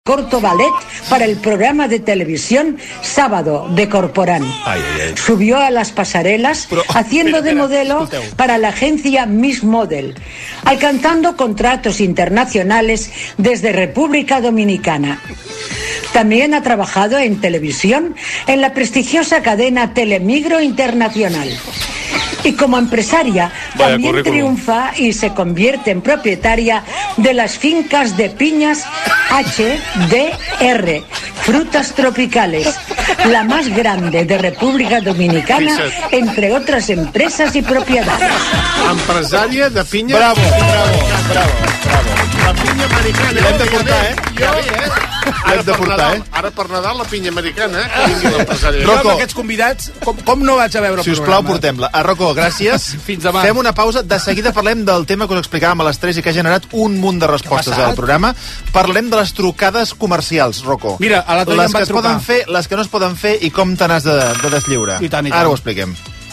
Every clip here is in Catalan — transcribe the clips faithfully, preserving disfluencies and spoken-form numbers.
corto ballet para el programa de televisión Sábado de Corporán. Ay, ay, ay. Subió a las pasarelas Pero, haciendo espera, espera, de modelo escolteu. para la agencia Miss Model, alcanzando contratos internacionales desde República Dominicana. También ha trabajado en televisión en la prestigiosa cadena Telemigro Internacional. Y como empresaria Vaya también currículum. triunfa y se convierte en propietaria de las fincas de piñas H D R, frutas tropicales, la más grande de República Dominicana, entre otras empresas y propiedades. Empresària de pinya... Bravo, bravo, bravo, bravo. La pinya americana. L'hem de portar, eh? Ja ve, eh? Ara per, Nadal, ara per Nadal la pinya americana, eh? Que vingui l'empresària. Rocco, jo amb aquests convidats, com, com no vaig a veure el si us plau, portem-la. A Rocco, gràcies. Fins demà. Fem una pausa. De seguida parlem del tema que us explicàvem a les tres i que ha generat un munt de respostes al programa. Parlem de les trucades comercials, Rocco. Mira, a la Toia em va es trucar. Poden fer, les que no es poden fer i com te n'has de, de deslliurar. I tant, i tant. Ara ho expliquem.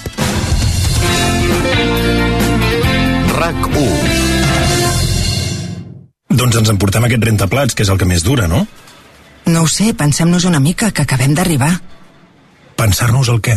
RAC u. Doncs ens emportem aquest rentaplats, que és el que més dura, no? No ho sé, pensem-nos una mica, que acabem d'arribar. Pensar-nos el què?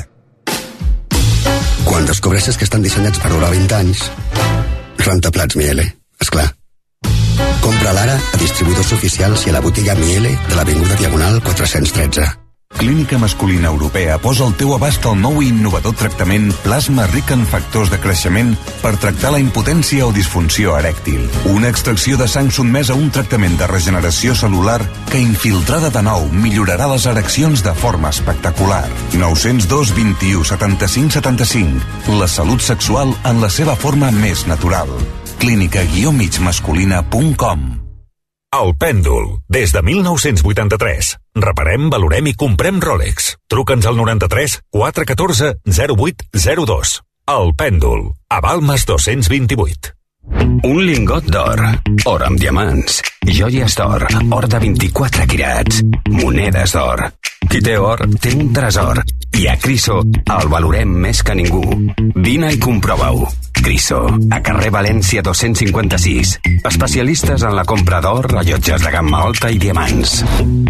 Quan descobreixes que estan dissenyats per durar vint anys, rentaplats Miele, esclar. Compra-la ara a distribuïdors oficials i a la botiga Miele de l'Avinguda Diagonal quatre-cents tretze. Clínica Masculina Europea posa al teu abast el nou i innovador tractament plasma ric en factors de creixement per tractar la impotència o disfunció erèctil. Una extracció de sang sotmesa a un tractament de regeneració cel·lular que, infiltrada de nou, millorarà les ereccions de forma espectacular. nou zero dos, vint-i-u, setanta-cinc, setanta-cinc. La salut sexual en la seva forma més natural. clínica guió mig masculina punt com. El Pèndol, des de mil nou-cents vuitanta-tres. Reparem, valorem i comprem Rolex. Truca'ns al noranta-tres quatre un quatre zero vuit zero dos. El Pèndol, a Balmes dos-cents vint-i-vuit. Un lingot d'or, or amb diamants, joies d'or, or de vint-i-quatre quirats, monedes d'or. Qui té or, té un tresor. I a Criso el valorem més que ningú. Vine i comprova-ho. Criso, a carrer València dos-cents cinquanta-sis. Especialistes en la compra d'or, rellotges de gamma alta i diamants.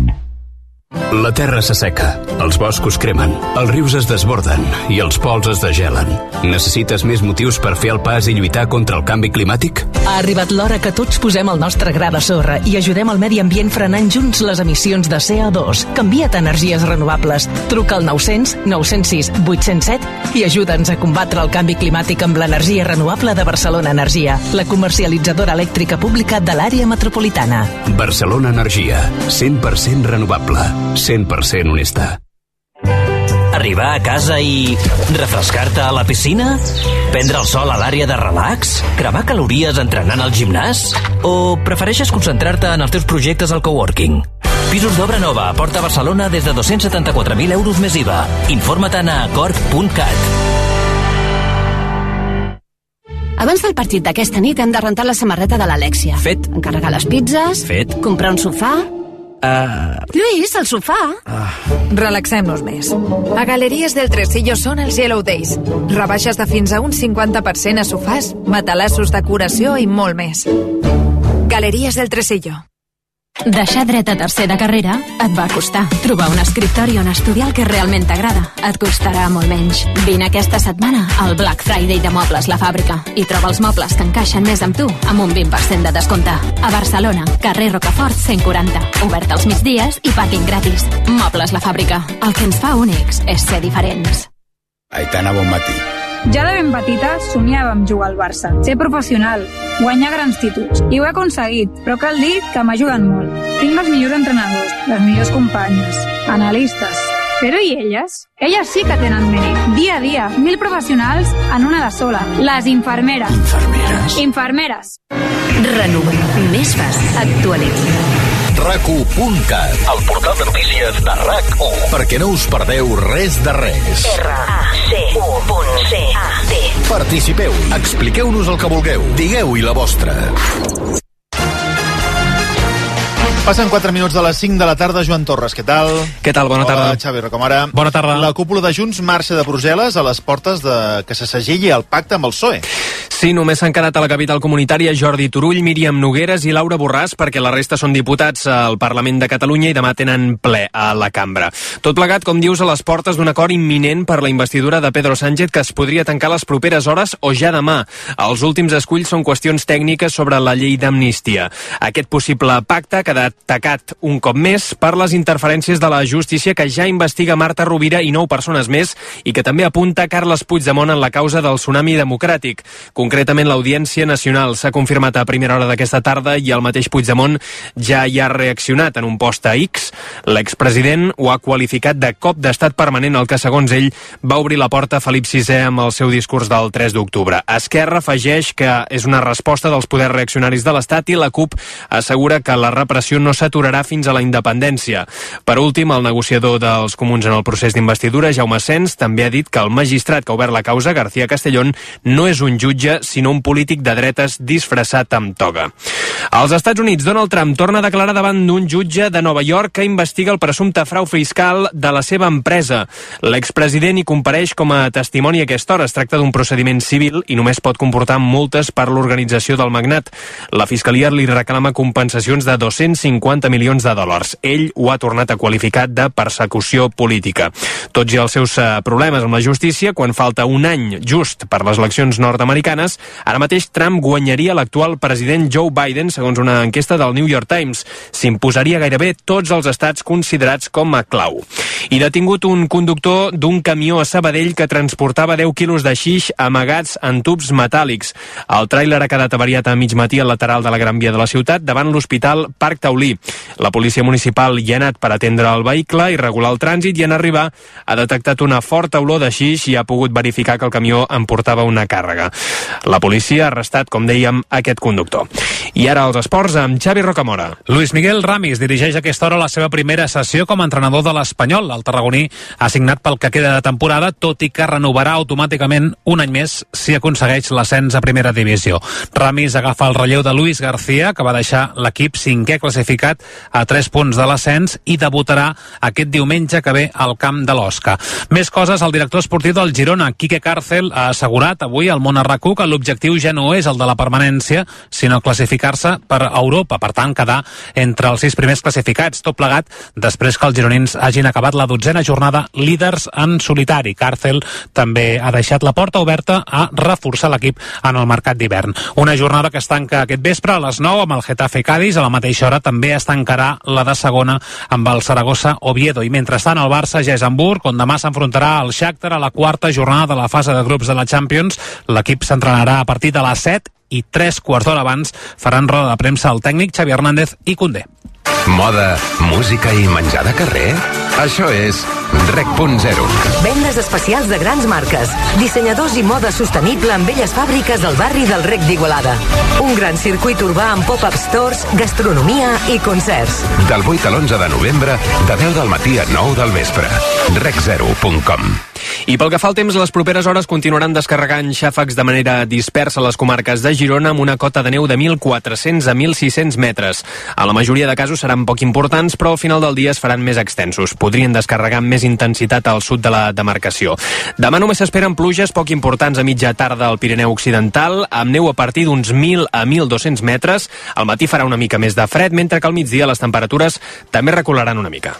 La terra s'asseca, els boscos cremen, els rius es desborden i els pols es degelen. Necessites més motius per fer el pas i lluitar contra el canvi climàtic? Ha arribat l'hora que tots posem el nostre gra de sorra i ajudem al medi ambient frenant junts les emissions de C O dos. Canvia't a energies renovables. Truca al nou cents, nou cents sis, vuit cents set i ajuda'ns a combatre el canvi climàtic amb l'energia renovable de Barcelona Energia, la comercialitzadora elèctrica pública de l'àrea metropolitana. Barcelona Energia, cent per cent renovable. cent per cent honesta. Arribar a casa i refrescar-te a la piscina? Prendre el sol a l'àrea de relax? Cremar calories entrenant al gimnàs? O prefereixes concentrar-te en els teus projectes al coworking? Pisos d'obra nova a Porta Barcelona des de dos-cents setanta-quatre mil euros més I V A. Informa-te'n a corp punt cat. Abans del partit d'aquesta nit hem de rentar la samarreta de l'Alexia. Fet. Encarregar les pizzas. Fet. Comprar un sofà. Uh... Lluís, el sofà. Uh... Relaxem-nos més. A Galeries del Tresillo són els Yellow Days. Rebaixes de fins a un cinquanta per cent a sofàs, matalassos, decoració i molt més. Galeries del Tresillo. Deixar dret a tercer de carrera et va costar. Trobar un escriptori on estudiar el que realment t'agrada et costarà molt menys. Vine aquesta setmana al Black Friday de Mobles La Fàbrica i troba els mobles que encaixen més amb tu amb un vint per cent de descompte. A Barcelona, carrer Rocafort cent quaranta. Obert als migdies i pàrquing gratis. Mobles La Fàbrica. El que ens fa únics és ser diferents. Aitana, bon matí. Ja de ben petita somiava amb jugar al Barça, ser professional, guanyar grans títols. I ho he aconseguit, però cal dir que m'ajuden molt. Tinc els millors entrenadors, les millors companyes, analistes. Però i elles? Elles sí que tenen mèrit. Dia a dia, mil professionals en una de sola. Les infermeres. Infermeres? Infermeres. Renova. Més fas. Actualitza. rac u punt cat, el portal de notícies de RAC u, perquè no us perdeu res de res. R A C U punt C A T. Participeu, expliqueu-nos el que vulgueu, digueu-hi la vostra. Passen quatre minuts de les cinc de la tarda. Joan Torres, què tal? Què tal? Bona tarda. Hola, Xavi Rocamora. Bona tarda. La cúpula de Junts marxa de Brussel·les a les portes de que se segelli el pacte amb el P S O E. Sí, només s'han quedat a la capital comunitària Jordi Turull, Míriam Nogueres i Laura Borràs, perquè la resta són diputats al Parlament de Catalunya i demà tenen ple a la cambra. Tot plegat, com dius, a les portes d'un acord imminent per la investidura de Pedro Sánchez que es podria tancar les properes hores o ja demà. Els últims esculls són qüestions tècniques sobre la llei d'amnistia. Aquest possible pacte ha quedat tacat un cop més per les interferències de la justícia que ja investiga Marta Rovira i nou persones més i que també apunta Carles Puigdemont en la causa del tsunami democràtic. Concretament, l'Audiència Nacional s'ha confirmat a primera hora d'aquesta tarda i el mateix Puigdemont ja hi ha reaccionat en un post a X. L'expresident ho ha qualificat de cop d'estat permanent, el que, segons ell, va obrir la porta a Felip sisè amb el seu discurs del tres d'octubre. Esquerra afegeix que és una resposta dels poders reaccionaris de l'Estat i la CUP assegura que la repressió no s'aturarà fins a la independència. Per últim, el negociador dels comuns en el procés d'investidura, Jaume Sens, també ha dit que el magistrat que ha obert la causa, García Castellón, no és un jutge, sinó un polític de dretes disfressat amb toga. Als Estats Units, Donald Trump torna a declarar davant d'un jutge de Nova York que investiga el presumpte frau fiscal de la seva empresa. L'expresident hi compareix com a testimoni a aquesta hora. Es tracta d'un procediment civil i només pot comportar multes per l'organització del magnat. La Fiscalia li reclama compensacions de dos-cents cinquanta milions de dòlars. Ell ho ha tornat a qualificar de persecució política. Tots i els seus problemes amb la justícia, quan falta un any just per les eleccions nord-americanes, ara mateix Trump guanyaria l'actual president Joe Biden, segons una enquesta del New York Times. S'imposaria gairebé tots els estats considerats com a clau. I detingut un conductor d'un camió a Sabadell que transportava deu quilos de xix amagats en tubs metàl·lics. El tràiler ha quedat avariat a mig matí al lateral de la Gran Via de la ciutat, davant l'Hospital Parc Taulí. La policia municipal hi ha anat per atendre el vehicle i regular el trànsit i en arribar ha detectat una forta olor de xix i ha pogut verificar que el camió emportava una càrrega. La policia ha arrestat, com dèiem, aquest conductor. I ara als esports amb Xavi Rocamora. Luis Miguel Ramis dirigeix a aquesta hora la seva primera sessió com a entrenador de l'Espanyol. El tarragoní ha signat pel que queda de temporada, tot i que renovarà automàticament un any més si aconsegueix l'ascens a primera divisió. Ramis agafa el relleu de Luis García, que va deixar l'equip cinquè classificat a tres punts de l'ascens i debutarà aquest diumenge que ve al camp de l'Osca. Més coses, el director esportiu del Girona, Quique Cárcel, ha assegurat avui al Món a RAC u que l'objectiu ja no és el de la permanència, sinó classificar-se per Europa, per tant, quedar entre els sis primers classificats, tot plegat després que els gironins hagin acabat la dotzena jornada líders en solitari. Cárcel també ha deixat la porta oberta a reforçar l'equip en el mercat d'hivern. Una jornada que es tanca aquest vespre a les nou amb el Getafe Cádiz, a la mateixa hora també es tancarà la de segona amb el Saragossa Oviedo, i mentrestant el Barça ja és a Hamburg, on demà s'enfrontarà al Shakhtar a la quarta jornada de la fase de grups de la Champions. L'equip s'entrenarà a partir de les set i tres quarts d'hora abans faran roda de premsa el tècnic Xavi Hernández i Koundé. Moda, música i menjar de carrer? Això és Rec punt zero. Vendes especials de grans marques, dissenyadors i moda sostenible en velles fàbriques del barri del Rec d'Igualada. Un gran circuit urbà amb pop-up stores, gastronomia i concerts. Del vuit a l'onze de novembre, de deu del matí a nou del vespre. rec zero punt com. I pel que fa al temps, les properes hores continuaran descarregant xàfecs de manera dispersa a les comarques de Girona amb una cota de neu de mil quatre-cents a mil sis-cents metres. A la majoria de casos seran poc importants, però al final del dia es faran més extensos. Podrien descarregar amb més intensitat al sud de la demarcació. Demà només s'esperen pluges poc importants a mitja tarda al Pirineu Occidental, amb neu a partir d'uns mil a mil dos-cents metres. Al matí farà una mica més de fred, mentre que al migdia les temperatures també recularan una mica.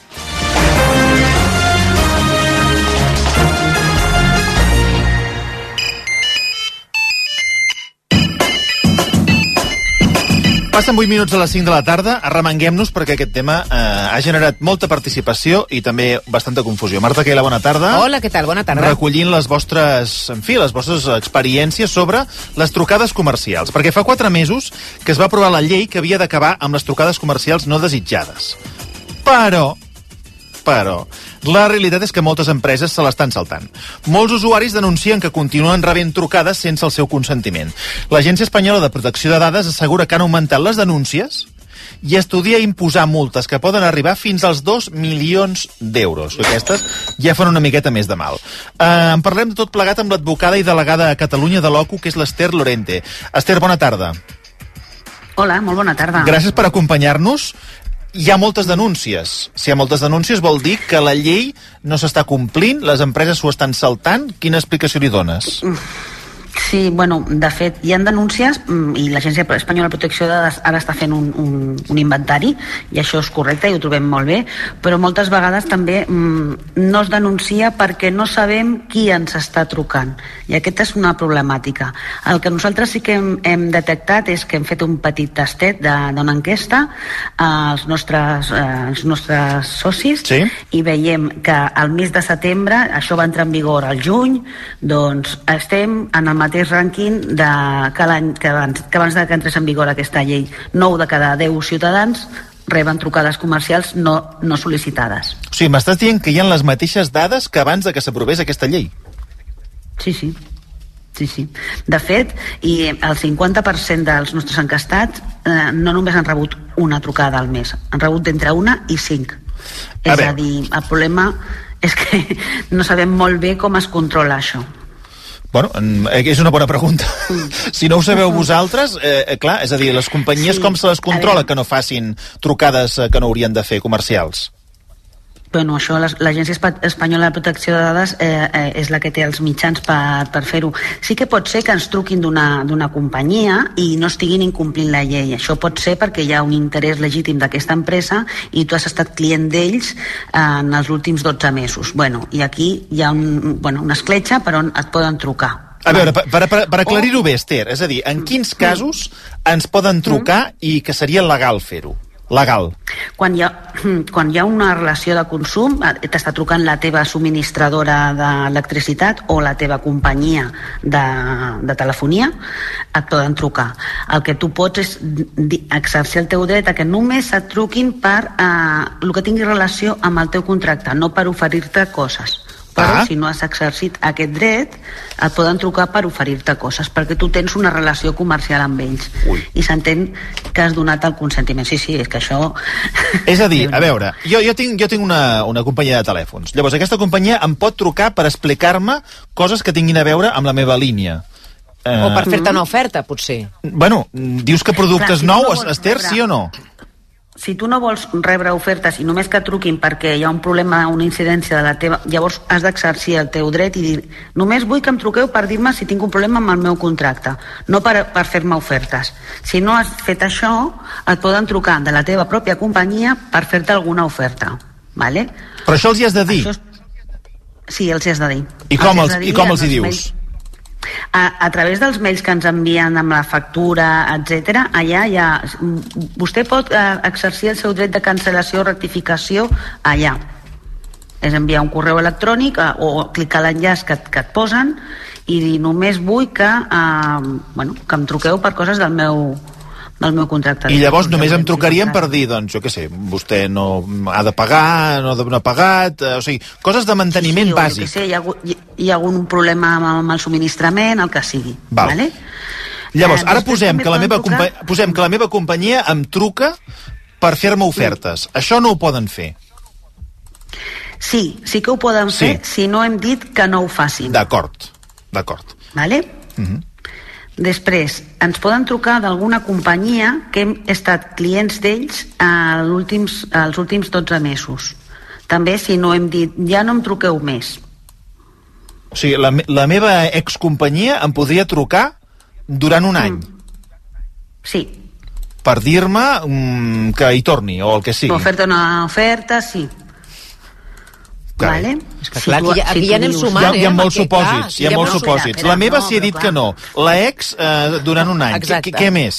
Passen vuit minuts a les cinc de la tarda, arremanguem-nos perquè aquest tema eh, ha generat molta participació i també bastanta confusió. Marta Caila, bona tarda. Hola, què tal? Bona tarda. Recollint les vostres, en fi, les vostres experiències sobre les trucades comercials. Perquè fa quatre mesos que es va aprovar la llei que havia d'acabar amb les trucades comercials no desitjades. Però... Però la realitat és que moltes empreses se l'estan saltant. Molts usuaris denuncien que continuen rebent trucades sense el seu consentiment. L'Agència Espanyola de Protecció de Dades assegura que han augmentat les denúncies i estudia imposar multes que poden arribar fins als dos milions d'euros. Aquestes ja fan una miqueta més de mal. Eh, en parlem de tot plegat amb l'advocada i delegada a Catalunya de l'O C U, que és l'Ester Lorente. Ester, bona tarda. Hola, molt bona tarda. Gràcies per acompanyar-nos. hi ha moltes denúncies. Si hi ha moltes denúncies vol dir que la llei no s'està complint, les empreses s'ho estan saltant. Quina explicació li dones? Sí, bueno, de fet, hi ha denúncies i l'Agència Espanyola de Protecció de Dades ara està fent un, un, un inventari i això és correcte i ho trobem molt bé, però moltes vegades també mm, no es denuncia perquè no sabem qui ens està trucant i aquesta és una problemàtica. El que nosaltres sí que hem, hem detectat és que hem fet un petit tastet d'una enquesta als nostres, eh, als nostres socis sí? I veiem que al mes de setembre, això va entrar en vigor al juny, doncs estem en el mateix rànquing de, que, l'any, que, abans, que abans de que entrés en vigor aquesta llei. nou de cada deu ciutadans reben trucades comercials no, no sol·licitades. O sigui, m'estàs dient que hi ha les mateixes dades que abans de que s'aprovés aquesta llei? Sí, sí. Sí, sí. De fet, i el cinquanta per cent dels nostres enquestats eh, no només han rebut una trucada al mes, han rebut d'entre una i cinc. A és veure. a dir, el problema és que no sabem molt bé com es controla això. Bueno, és una bona pregunta. Si no ho sabeu vosaltres, eh, clar, és a dir, les companyies sí, com se les controla que no facin trucades que no haurien de fer, comercials? Bueno, això l'Agència Espanyola de Protecció de Dades eh, eh, és la que té els mitjans per, per fer-ho. Sí que pot ser que ens truquin d'una companyia i no estiguin incomplint la llei. Això pot ser perquè hi ha un interès legítim d'aquesta empresa i tu has estat client d'ells en els últims dotze mesos. Bueno, i aquí hi ha un, bueno, una escletxa per on et poden trucar. A veure, per, per, per aclarir-ho bé, Esther, és a dir, en quins casos ens poden trucar i que seria legal fer-ho? Legal. Quan hi, ha, quan hi ha una relació de consum, t'està trucant la teva subministradora d'electricitat o la teva companyia de, de telefonia, et poden trucar. El que tu pots és exercir el teu dret a que només et truquin per eh, el que tingui relació amb el teu contracte, no per oferir-te coses. Però ah. si no has exercit aquest dret, et poden trucar per oferir-te coses, perquè tu tens una relació comercial amb ells. Ui. I s'entén que has donat el consentiment. Sí, sí, és que això... És a dir, a veure, jo, jo tinc, jo tinc una, una companyia de telèfons. Llavors, aquesta companyia em pot trucar per explicar-me coses que tinguin a veure amb la meva línia. Eh... O per fer-te una oferta, potser. Bueno, dius que productes Clar, si nous, no Esther, rebre... sí o no? Si tu no vols rebre ofertes i només que truquin perquè hi ha un problema, una incidència de la teva... Llavors has d'exercir el teu dret i dir només vull que em truqueu per dir-me si tinc un problema amb el meu contracte, no per, per fer-me ofertes. Si no has fet això, et poden trucar de la teva pròpia companyia per fer-te alguna oferta. Vale? Però això els hi has de dir? Això... Sí, els hi has de dir. I com els, els, i com els hi dius? Mails... A, a través dels mails que ens envien amb la factura, etcètera, allà hi ha... Vostè pot eh, exercir el seu dret de cancel·lació o rectificació allà. És enviar un correu electrònic eh, o clicar l'enllaç que, que et posen i dir només vull que, eh, bueno, que em truqueu per coses del meu, del meu contracte. I llavors només em trucarien per dir, doncs, jo què sé, vostè no ha de pagar, no ha pagat, eh, o sigui, coses de manteniment sí, sí, bàsic. Sé, hi, ha, hi, hi ha algun problema amb el subministrament, el que sigui. Val. Vale? Llavors, ara posem que, la meva trucar... posem que la meva companyia em truca per fer-me ofertes. Mm. Això no ho poden fer. Sí, sí que ho poden sí. fer si no hem dit que no ho facin. D'acord, d'acord. Vale? Mhm. Després, ens poden trucar d'alguna companyia que hem estat clients d'ells els últims, els últims dotze mesos. També si no hem dit, ja no em truqueu més. O sigui, la, la meva excompanyia em podria trucar durant un any? Mm. Sí. Per dir-me mm, que hi torni, o el que sigui. Oferta una oferta, sí. Vale? És que clar, si tu, aquí, aquí si ja anem sumant, eh? Hi ha, hi ha molts supòsits, hi ha molts supòsits. La meva s'hi ha dit que no. La ex, eh, durant un any. Què, què més?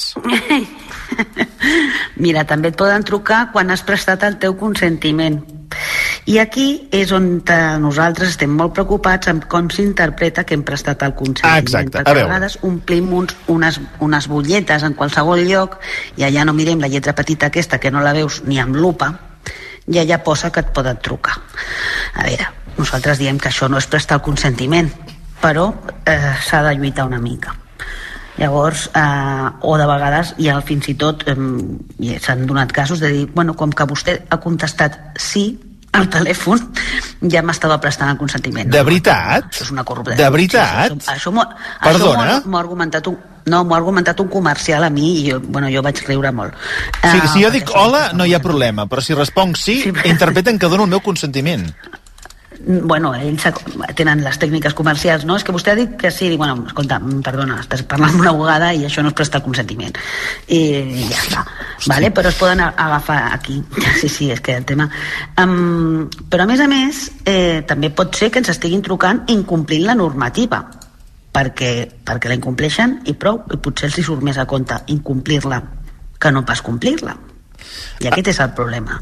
Mira, també et poden trucar quan has prestat el teu consentiment. I aquí és on nosaltres estem molt preocupats amb com s'interpreta que hem prestat el consentiment. Exacte, perquè a, a vegades omplim uns, unes, unes butlletes en qualsevol lloc i allà no mirem la lletra petita aquesta que no la veus ni amb lupa i allà posa que et poden trucar. A veure, nosaltres diem que això no és prestar el consentiment, però eh, s'ha de lluitar una mica. Llavors, eh, o de vegades hi ha fins i tot, eh, s'han donat casos de dir, bueno, com que vostè ha contestat sí el telèfon, ja m'estava prestant el consentiment. De veritat? Això és una corrupció. De veritat? Sí, això, això, Perdona? Això m'ho ha argumentat un... No, m'ho ha argumentat un comercial a mi i jo, bueno, jo vaig riure molt. Sí, uh, si jo dic hola, no hi ha problema, però si responc sí, sí interpreten que dono el meu consentiment. Bueno, ells tenen les tècniques comercials, no? És que vostè ha dit que sí, bueno, escolta, perdona, estàs parlant amb una abogada i això no es presta el consentiment. I ja està, vale? Però es poden agafar aquí. Sí, sí, és que el tema... Um, però a més a més, eh, també pot ser que ens estiguin trucant incomplint la normativa, perquè, perquè la incompleixen i prou, i potser els hi surt més a compte incomplir-la que no pas complir-la. I aquest és el problema.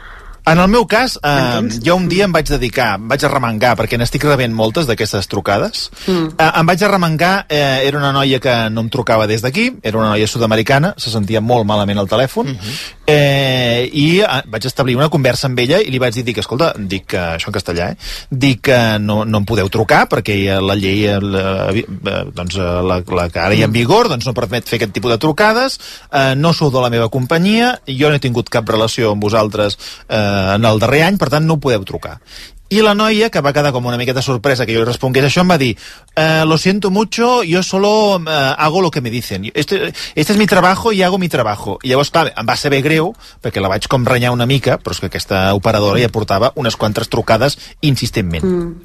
En el meu cas, eh, jo un dia em vaig dedicar, em vaig arremangar, perquè n'estic rebent moltes d'aquestes trucades, mm. eh, em vaig arremangar, eh, era una noia que no em trucava des d'aquí, era una noia sud-americana, se sentia molt malament al telèfon, mm -hmm. eh, i eh, vaig establir una conversa amb ella i li vaig dir, dic, escolta, dic, eh, això en castellà, eh, dic que no, no em podeu trucar perquè la llei, la, doncs, la, la que ara hi ha en vigor, doncs no permet fer aquest tipus de trucades, eh, no sou de la meva companyia, jo no he tingut cap relació amb vosaltres eh, en el darrer any, per tant no ho podeu trucar. I la noia, que va quedar com una miqueta sorpresa que jo li respongués això, em va dir eh, lo siento mucho, yo solo eh, hago lo que me dicen. Este, este es mi trabajo y hago mi trabajo. I llavors, clar, em va saber greu, perquè la vaig com renyar una mica, però és que aquesta operadora ja portava unes quantes trucades insistentment. Mm.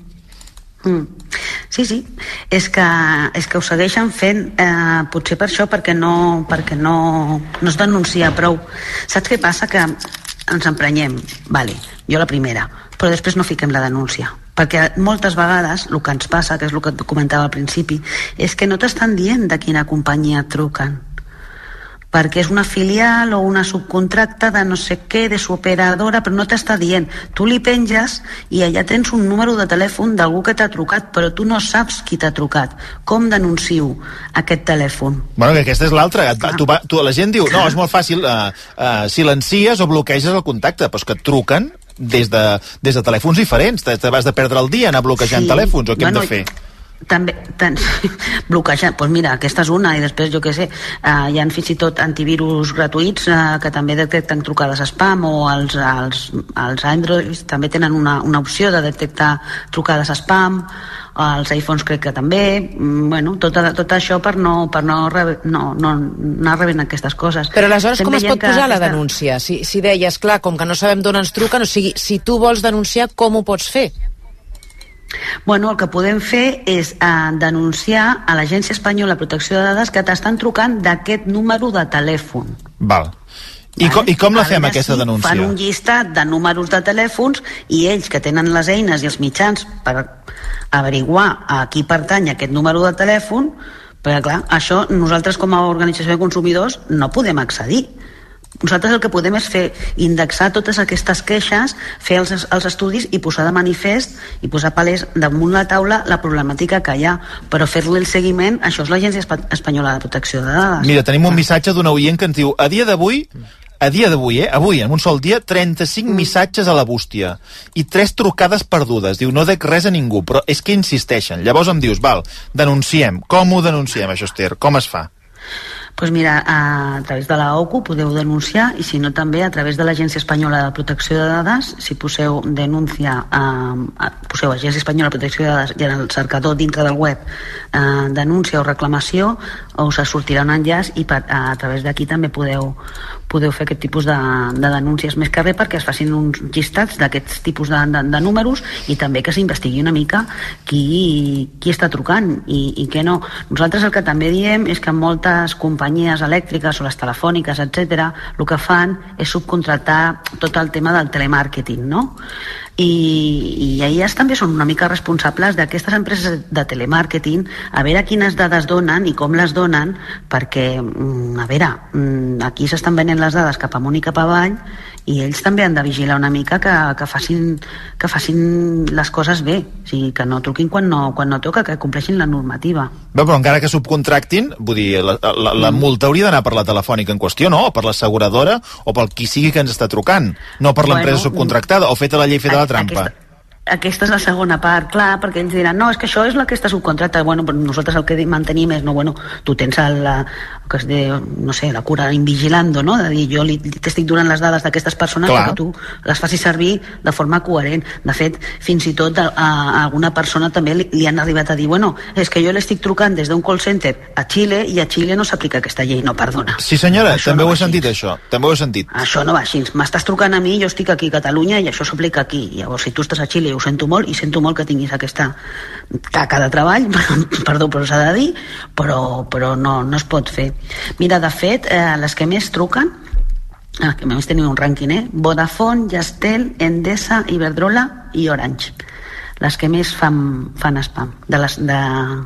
Mm. Sí, sí, és que, és que ho segueixen fent, eh, potser per això, perquè no, perquè no, no es denuncia prou. Saps què passa? Que ens emprenyem, vale, jo la primera, però després no fiquem la denúncia, perquè moltes vegades el que ens passa, que és el que et comentava al principi, és que no t'estan dient de quina companyia et truquen, perquè és una filial o una subcontracta de no sé què, de su operadora, però no t'està dient. Tu li penges i allà tens un número de telèfon d'algú que t'ha trucat, però tu no saps qui t'ha trucat. Com denuncio aquest telèfon? Bueno, que aquesta és l'altra. Tu, tu, la gent diu, no, és molt fàcil, uh, uh, silencies o bloqueges el contacte, però és que et truquen des de, des de telèfons diferents. Te, te vas de perdre el dia anar bloquejant sí. telèfons, o què bueno, hem de fer? També, tant, bloquejar, doncs mira, aquesta és una, i després jo què sé, eh, hi ha fins i tot antivirus gratuïts eh, que també detecten trucades spam, o els, els, els Android també tenen una, una opció de detectar trucades spam, els iPhones crec que també, bueno, tot, tot això per no, per no, rebe, no, no anar rebent aquestes coses. Però aleshores com es pot posar la denúncia? Si, si deies, clar, com que no sabem d'on ens truquen, o sigui, si tu vols denunciar, com ho pots fer? Bueno, el que podem fer és eh, denunciar a l'Agència Espanyola de Protecció de Dades que t'estan trucant d'aquest número de telèfon. Val. I, vale? com, I com la fem, aquesta denúncia? Fan un llistat de números de telèfons i ells, que tenen les eines i els mitjans per averiguar a qui pertany aquest número de telèfon, perquè clar, això nosaltres com a organització de consumidors no podem accedir. Nosaltres el que podem és fer, indexar totes aquestes queixes, fer els, els estudis i posar de manifest i posar palès damunt la taula la problemàtica que hi ha, però fer-li el seguiment, això és l'Agència Espanyola de Protecció de Dades. Mira, tenim un missatge d'una oient que ens diu, a dia d'avui, a dia d'avui, eh, avui, en un sol dia, trenta-cinc mm. missatges a la bústia i tres trucades perdudes. Diu, no dec res a ningú, però és que insisteixen. Llavors em dius, val, denunciem. Com ho denunciem, això, Esther? Com es fa? Pues mira, a través de la O C U podeu denunciar, i si no també a través de l'Agència Espanyola de Protecció de Dades. Si poseu denúncia, eh, poseu Agència Espanyola de Protecció de Dades i en el cercador dintre del web eh, denúncia o reclamació, us sortirà un enllaç i per, a, a través d'aquí també podeu, podeu fer aquest tipus de, de denúncies, més que res perquè es facin uns llistats d'aquests tipus de, de, de números, i també que s'investigui una mica qui, qui està trucant i, i què no. Nosaltres el que també diem és que moltes companyies elèctriques o les telefòniques, etcètera, el que fan és subcontratar tot el tema del telemàrqueting, no? I, i elles també són una mica responsables d'aquestes empreses de telemàrqueting, a veure quines dades donen i com les donen, perquè, a veure, aquí s'estan venent les dades cap amunt i cap avall, i ells també han de vigilar una mica que, que, facin, que facin les coses bé, o sigui, que no truquin quan no, quan no toca, que compleixin la normativa. Bé, però encara que subcontractin, vull dir, la, la, la mm. multa hauria d'anar per la telefònica en qüestió, no? O per l'asseguradora, o pel qui sigui que ens està trucant, no per l'empresa bueno, subcontractada, o feta la llei feta la trampa. Aquesta, aquesta és la segona part, clar, perquè ells diran, no, és que això és aquesta subcontracta. Bueno, però nosaltres el que mantenim és, no, bueno, tu tens el, la, el que es diu, no sé, la cura invigilando, no? De dir, jo li, t'estic donant les dades d'aquestes persones perquè tu les facis servir de forma coherent. De fet, fins i tot a, a alguna persona també li, li han arribat a dir, bueno, és que jo l'estic trucant des d'un call center a Xile i a Xile no s'aplica aquesta llei. No, perdona. Sí, senyora, això també no ho he sentit, això. També ho he sentit. Això no va així. M'estàs trucant a mi, jo estic aquí a Catalunya i això s'aplica aquí. Llavors, si tu estàs a Xile, ho sento molt, i sento molt que tinguis aquesta taca de treball, perdó, però s'ha de dir, però, però no, no es pot fer. Mira, de fet, eh, les que més truquen, eh, que més tenim un rànquing, eh? Vodafone, Yastel, Endesa, Iberdrola i Orange. Les que més fan, fan spam. De les, de...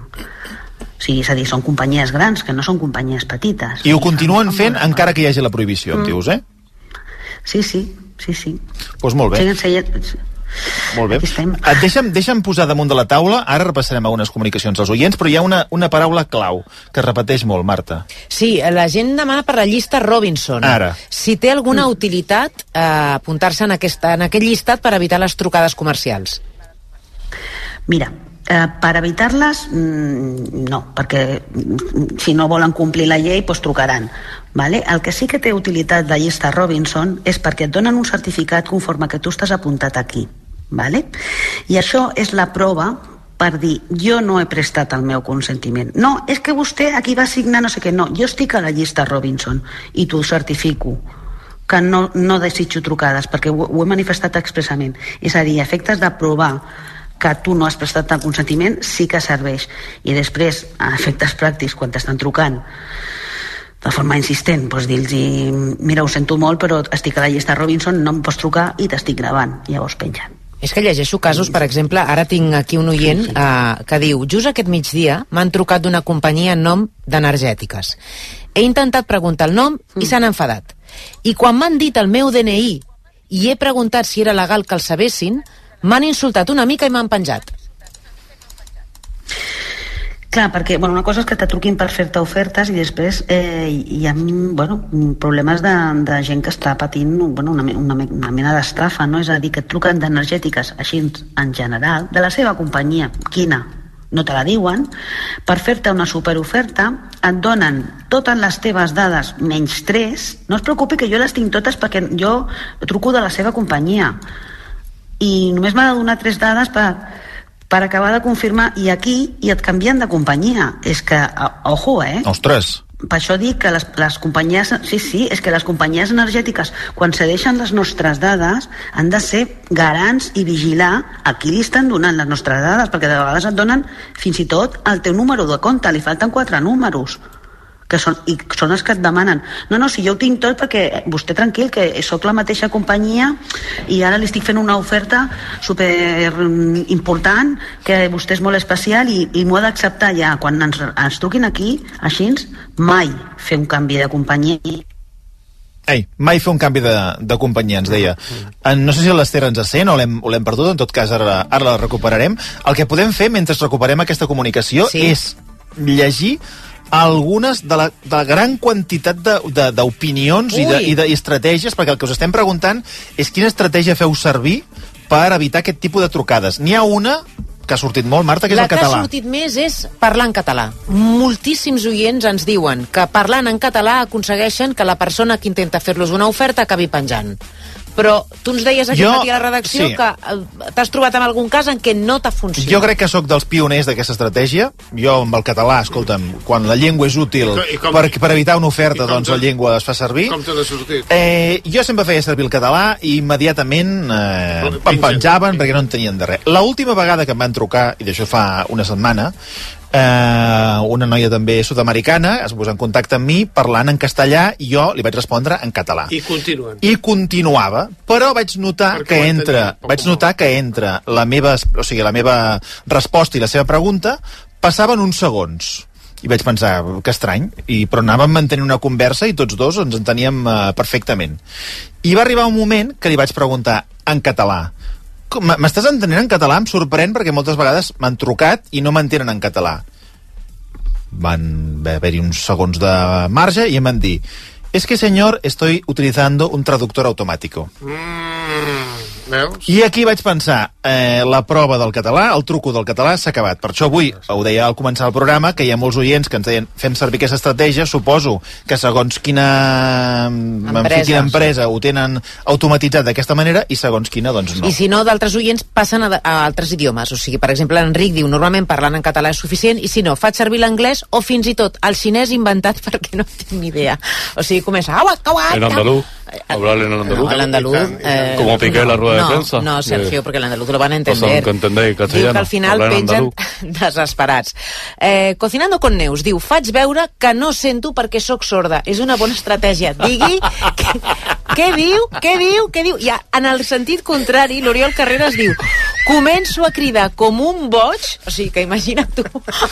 Sí, és a dir, són companyies grans, que no són companyies petites. I ho continuen fent encara que hi hagi la prohibició, em dius, eh? Sí, sí, sí, sí. Doncs molt bé. Sí, molt bé. Et deixa'm, deixa'm posar damunt de la taula, ara repassarem algunes comunicacions als oients, però hi ha una, una paraula clau que es repeteix molt, Marta. Sí, la gent demana per la llista Robinson. Ara. Si té alguna utilitat eh, apuntar-se en, aquesta, en aquest llistat per evitar les trucades comercials. Mira, eh, per evitar-les, mmm, no, perquè si no volen complir la llei, doncs trucaran. Vale? El que sí que té utilitat la llista Robinson és perquè et donen un certificat conforme que tu estàs apuntat aquí. Vale? I això és la prova per dir, jo no he prestat el meu consentiment. No, és que vostè aquí va signar no sé què. No, jo estic a la llista Robinson i t'ho certifico que no, no desitjo trucades perquè ho, ho he manifestat expressament. És a dir, a efectes de provar que tu no has prestat el consentiment, sí que serveix. I després, a efectes pràctics, quan t'estan trucant de forma insistent, doncs dir-los, mira, ho sento molt, però estic a la llista Robinson, no em pots trucar i t'estic gravant. Llavors pengen. És que llegeixo casos, per exemple, ara tinc aquí un oient sí, sí. Eh, que diu, just aquest migdia m'han trucat d'una companyia en nom d'energètiques. He intentat preguntar el nom i s'han enfadat. I quan m'han dit el meu D N I i he preguntat si era legal que el sabessin, m'han insultat una mica i m'han penjat. Clar, perquè bueno, una cosa és que te truquin per fer-te ofertes i després eh, hi ha bueno, problemes de, de gent que està patint bueno, una, una, una mena d'estafa, no? És a dir, que et truquen d'energètiques, així en general, de la seva companyia, quina? No te la diuen, per fer-te una superoferta, et donen totes les teves dades menys tres, no es preocupi que jo les tinc totes perquè jo truco de la seva companyia i només m'ha de donar tres dades per... per acabar de confirmar, i aquí i et canvien de companyia. És que, ojo, eh? Ostres! Per això dic que les, les companyies... Sí, sí, és que les companyies energètiques, quan cedeixen les nostres dades, han de ser garants i vigilar a qui li estan donant les nostres dades, perquè de vegades et donen fins i tot el teu número de compte, li falten quatre números. Que són, i són els que et demanen no, no, si jo ho tinc tot perquè vostè tranquil que sóc la mateixa companyia i ara li estic fent una oferta super important que vostè és molt especial i, i m'ho ha d'acceptar ja, quan ens, ens truquin aquí així, mai fer un canvi de companyia. Ei, mai fer un canvi de, de companyia, ens deia. No sé si l'Ester ens sent o l'hem, o l'hem perdut, en tot cas ara, ara la recuperarem. El que podem fer mentre recuperem aquesta comunicació sí. és llegir algunes de la, de la gran quantitat d'opinions i, de, i d'estratègies, perquè el que us estem preguntant és quina estratègia feu servir per evitar aquest tipus de trucades. N'hi ha una que ha sortit molt, Marta, que és la el català. La que ha sortit més és parlar en català. Moltíssims oients ens diuen que parlant en català aconsegueixen que la persona que intenta fer-los una oferta acabi penjant. Però tu ens deies aquest jo, matí a la redacció sí. que t'has trobat en algun cas en què no t'ha funcionat. Jo crec que sóc dels pioners d'aquesta estratègia. Jo amb el català, escolta'm, quan la llengua és útil com, per, per evitar una oferta, doncs la llengua es fa servir. Com t'ha de sortir? Eh, jo sempre feia servir el català i immediatament eh, em penjaven perquè no en tenien de res. L'última vegada que em van trucar, i d'això fa una setmana, Uh, una noia també sud-americana es posa en contacte amb mi parlant en castellà i jo li vaig respondre en català. I continuen. I continuava, però vaig notar Perquè que entre vaig notar que entre la meva, o sigui, la meva resposta i la seva pregunta passaven uns segons. I vaig pensar, que estrany, i, però anàvem mantenint una conversa i tots dos ens enteníem uh, perfectament. I va arribar un moment que li vaig preguntar en català. M'estàs entenent en català? Em sorprèn perquè moltes vegades m'han trucat i no m'entenen en català. Van haver-hi uns segons de marge i em van dir: es que, señor, estoy utilizando un traductor automático. Mm. Veus? I aquí vaig pensar, eh, la prova del català, el truco del català s'ha acabat. Per això avui, ho deia al començar el programa, que hi ha molts oients que ens deien fem servir aquesta estratègia, suposo que segons quina empresa, quina empresa ho tenen automatitzat d'aquesta manera i segons quina, doncs no. I si no, d'altres oients passen a, a altres idiomes. O sigui, per exemple, l'Enric diu, normalment parlant en català és suficient, i si no, faig servir l'anglès o fins i tot el xinès inventat perquè no tinc ni idea. O sigui, comença... En andaluz. Hablar en andaluz. No, el andaluz. Eh, Como piqué no, la rueda no, de prensa. No, Sergio, eh, porque el andaluz lo van a entender. Que entendéis castellano. Diu que al final pengen desesperats. Eh, Cocinando con Neus diu, faig veure que no sento perquè sóc sorda. És una bona estratègia. Digui que, què diu, què diu, què diu. I en el sentit contrari, l'Oriol Carreras diu, començo a cridar com un boig, o sigui que imagina't tu,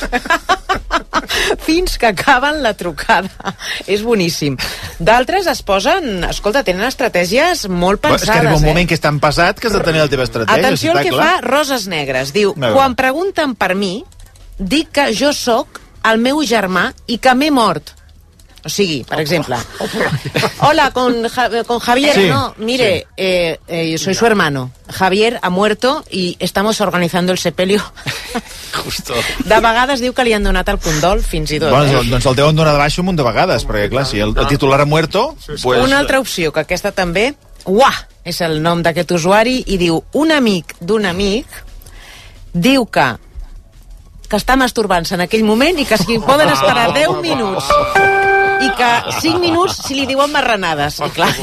fins que acaben la trucada. És boníssim. D'altres es posen, escolta, tenen estratègies molt pensades. És que arriba un moment eh? que és tan pesat que has de tenir la teva estratègia. Atenció al que clar. fa Roses Negres. Diu, no, quan pregunten per mi, dic que jo sóc el meu germà i que m'he mort. O sigui, per exemple, hola, con, con Javier, sí, no, mire, sí. eh, eh, yo soy su hermano. Javier ha muerto y estamos organizando el sepelio. Justo. De vegades diu que li han donat el condol, fins i tot. Bueno, eh? doncs el deuen donar de baixa un munt de vegades, perquè clar, si el, el titular ha muerto... Pues... Una altra opció, que aquesta també, uah, és el nom d'aquest usuari, i diu, un amic d'un amic diu que que està masturbant-se en aquell moment i que si poden esperar deu minuts i que cinc minuts si li diuen marranades. I clar,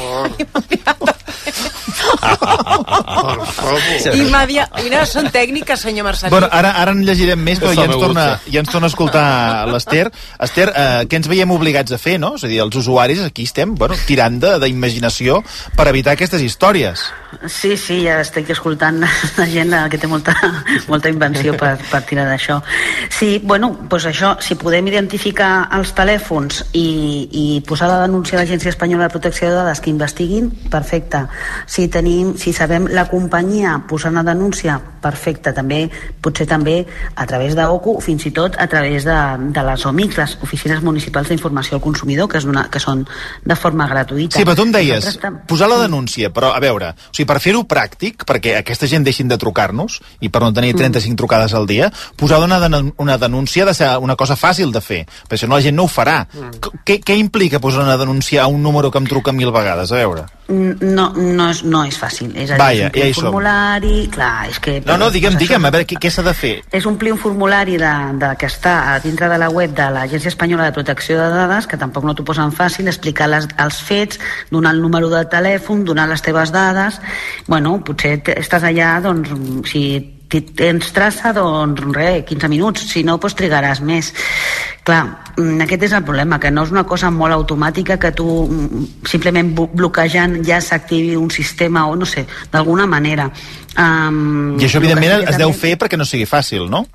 immediat... Mira, són tècniques, senyor Marcelí. Bueno, ara, ara en llegirem més, però ja ens, torna, ja ens torna a escoltar l'Ester. Esther, eh, què ens veiem obligats a fer, no? És a dir, els usuaris aquí estem, bueno, tirant d'imaginació per evitar aquestes històries. Sí, sí, ja estic escoltant la gent que té molta, molta invenció per, per tirar d'això. Sí, bueno, doncs això, si podem identificar els telèfons i, i posar la denúncia a l'Agència Espanyola de Protecció de Dades que investiguin, perfecte. Si tenim, si sabem la companyia posant la denúncia, perfecte. També, potser també a través d'OCU, fins i tot a través de, de les O M I C, les Oficines Municipals d'Informació al Consumidor, que, és una, que són de forma gratuïta. Sí, però tu em deies, posar la denúncia, però a veure, o sigui, per fer-ho pràctic, perquè aquesta gent deixin de trucar-nos, i per no tenir trenta-cinc mm. trucades al dia, posar una, una denúncia ha de ser una cosa fàcil de fer, perquè si no la gent no ho farà. Mm. Què, què implica posar una denúncia a un número que em truca mil vegades? A veure... No, no, és, no és fàcil. És a dir, Vaja, és ja un formulari... Clar, és que... No, no, digue'm, digue'm, a veure, què, què s'ha de fer? És omplir un formulari de, de, que està a dintre de la web de l'Agència Espanyola de Protecció de Dades, que tampoc no t'ho posen fàcil, explicar les, els fets, donar el número de telèfon, donar les teves dades... Bueno, potser estàs allà, doncs, si tens traça, doncs, res, quinze minuts, si no, doncs trigaràs més. Clar, aquest és el problema, que no és una cosa molt automàtica que tu simplement bloquejant ja s'activi un sistema o no sé, d'alguna manera. Um, I això, evidentment, es deu fer perquè no sigui fàcil, no?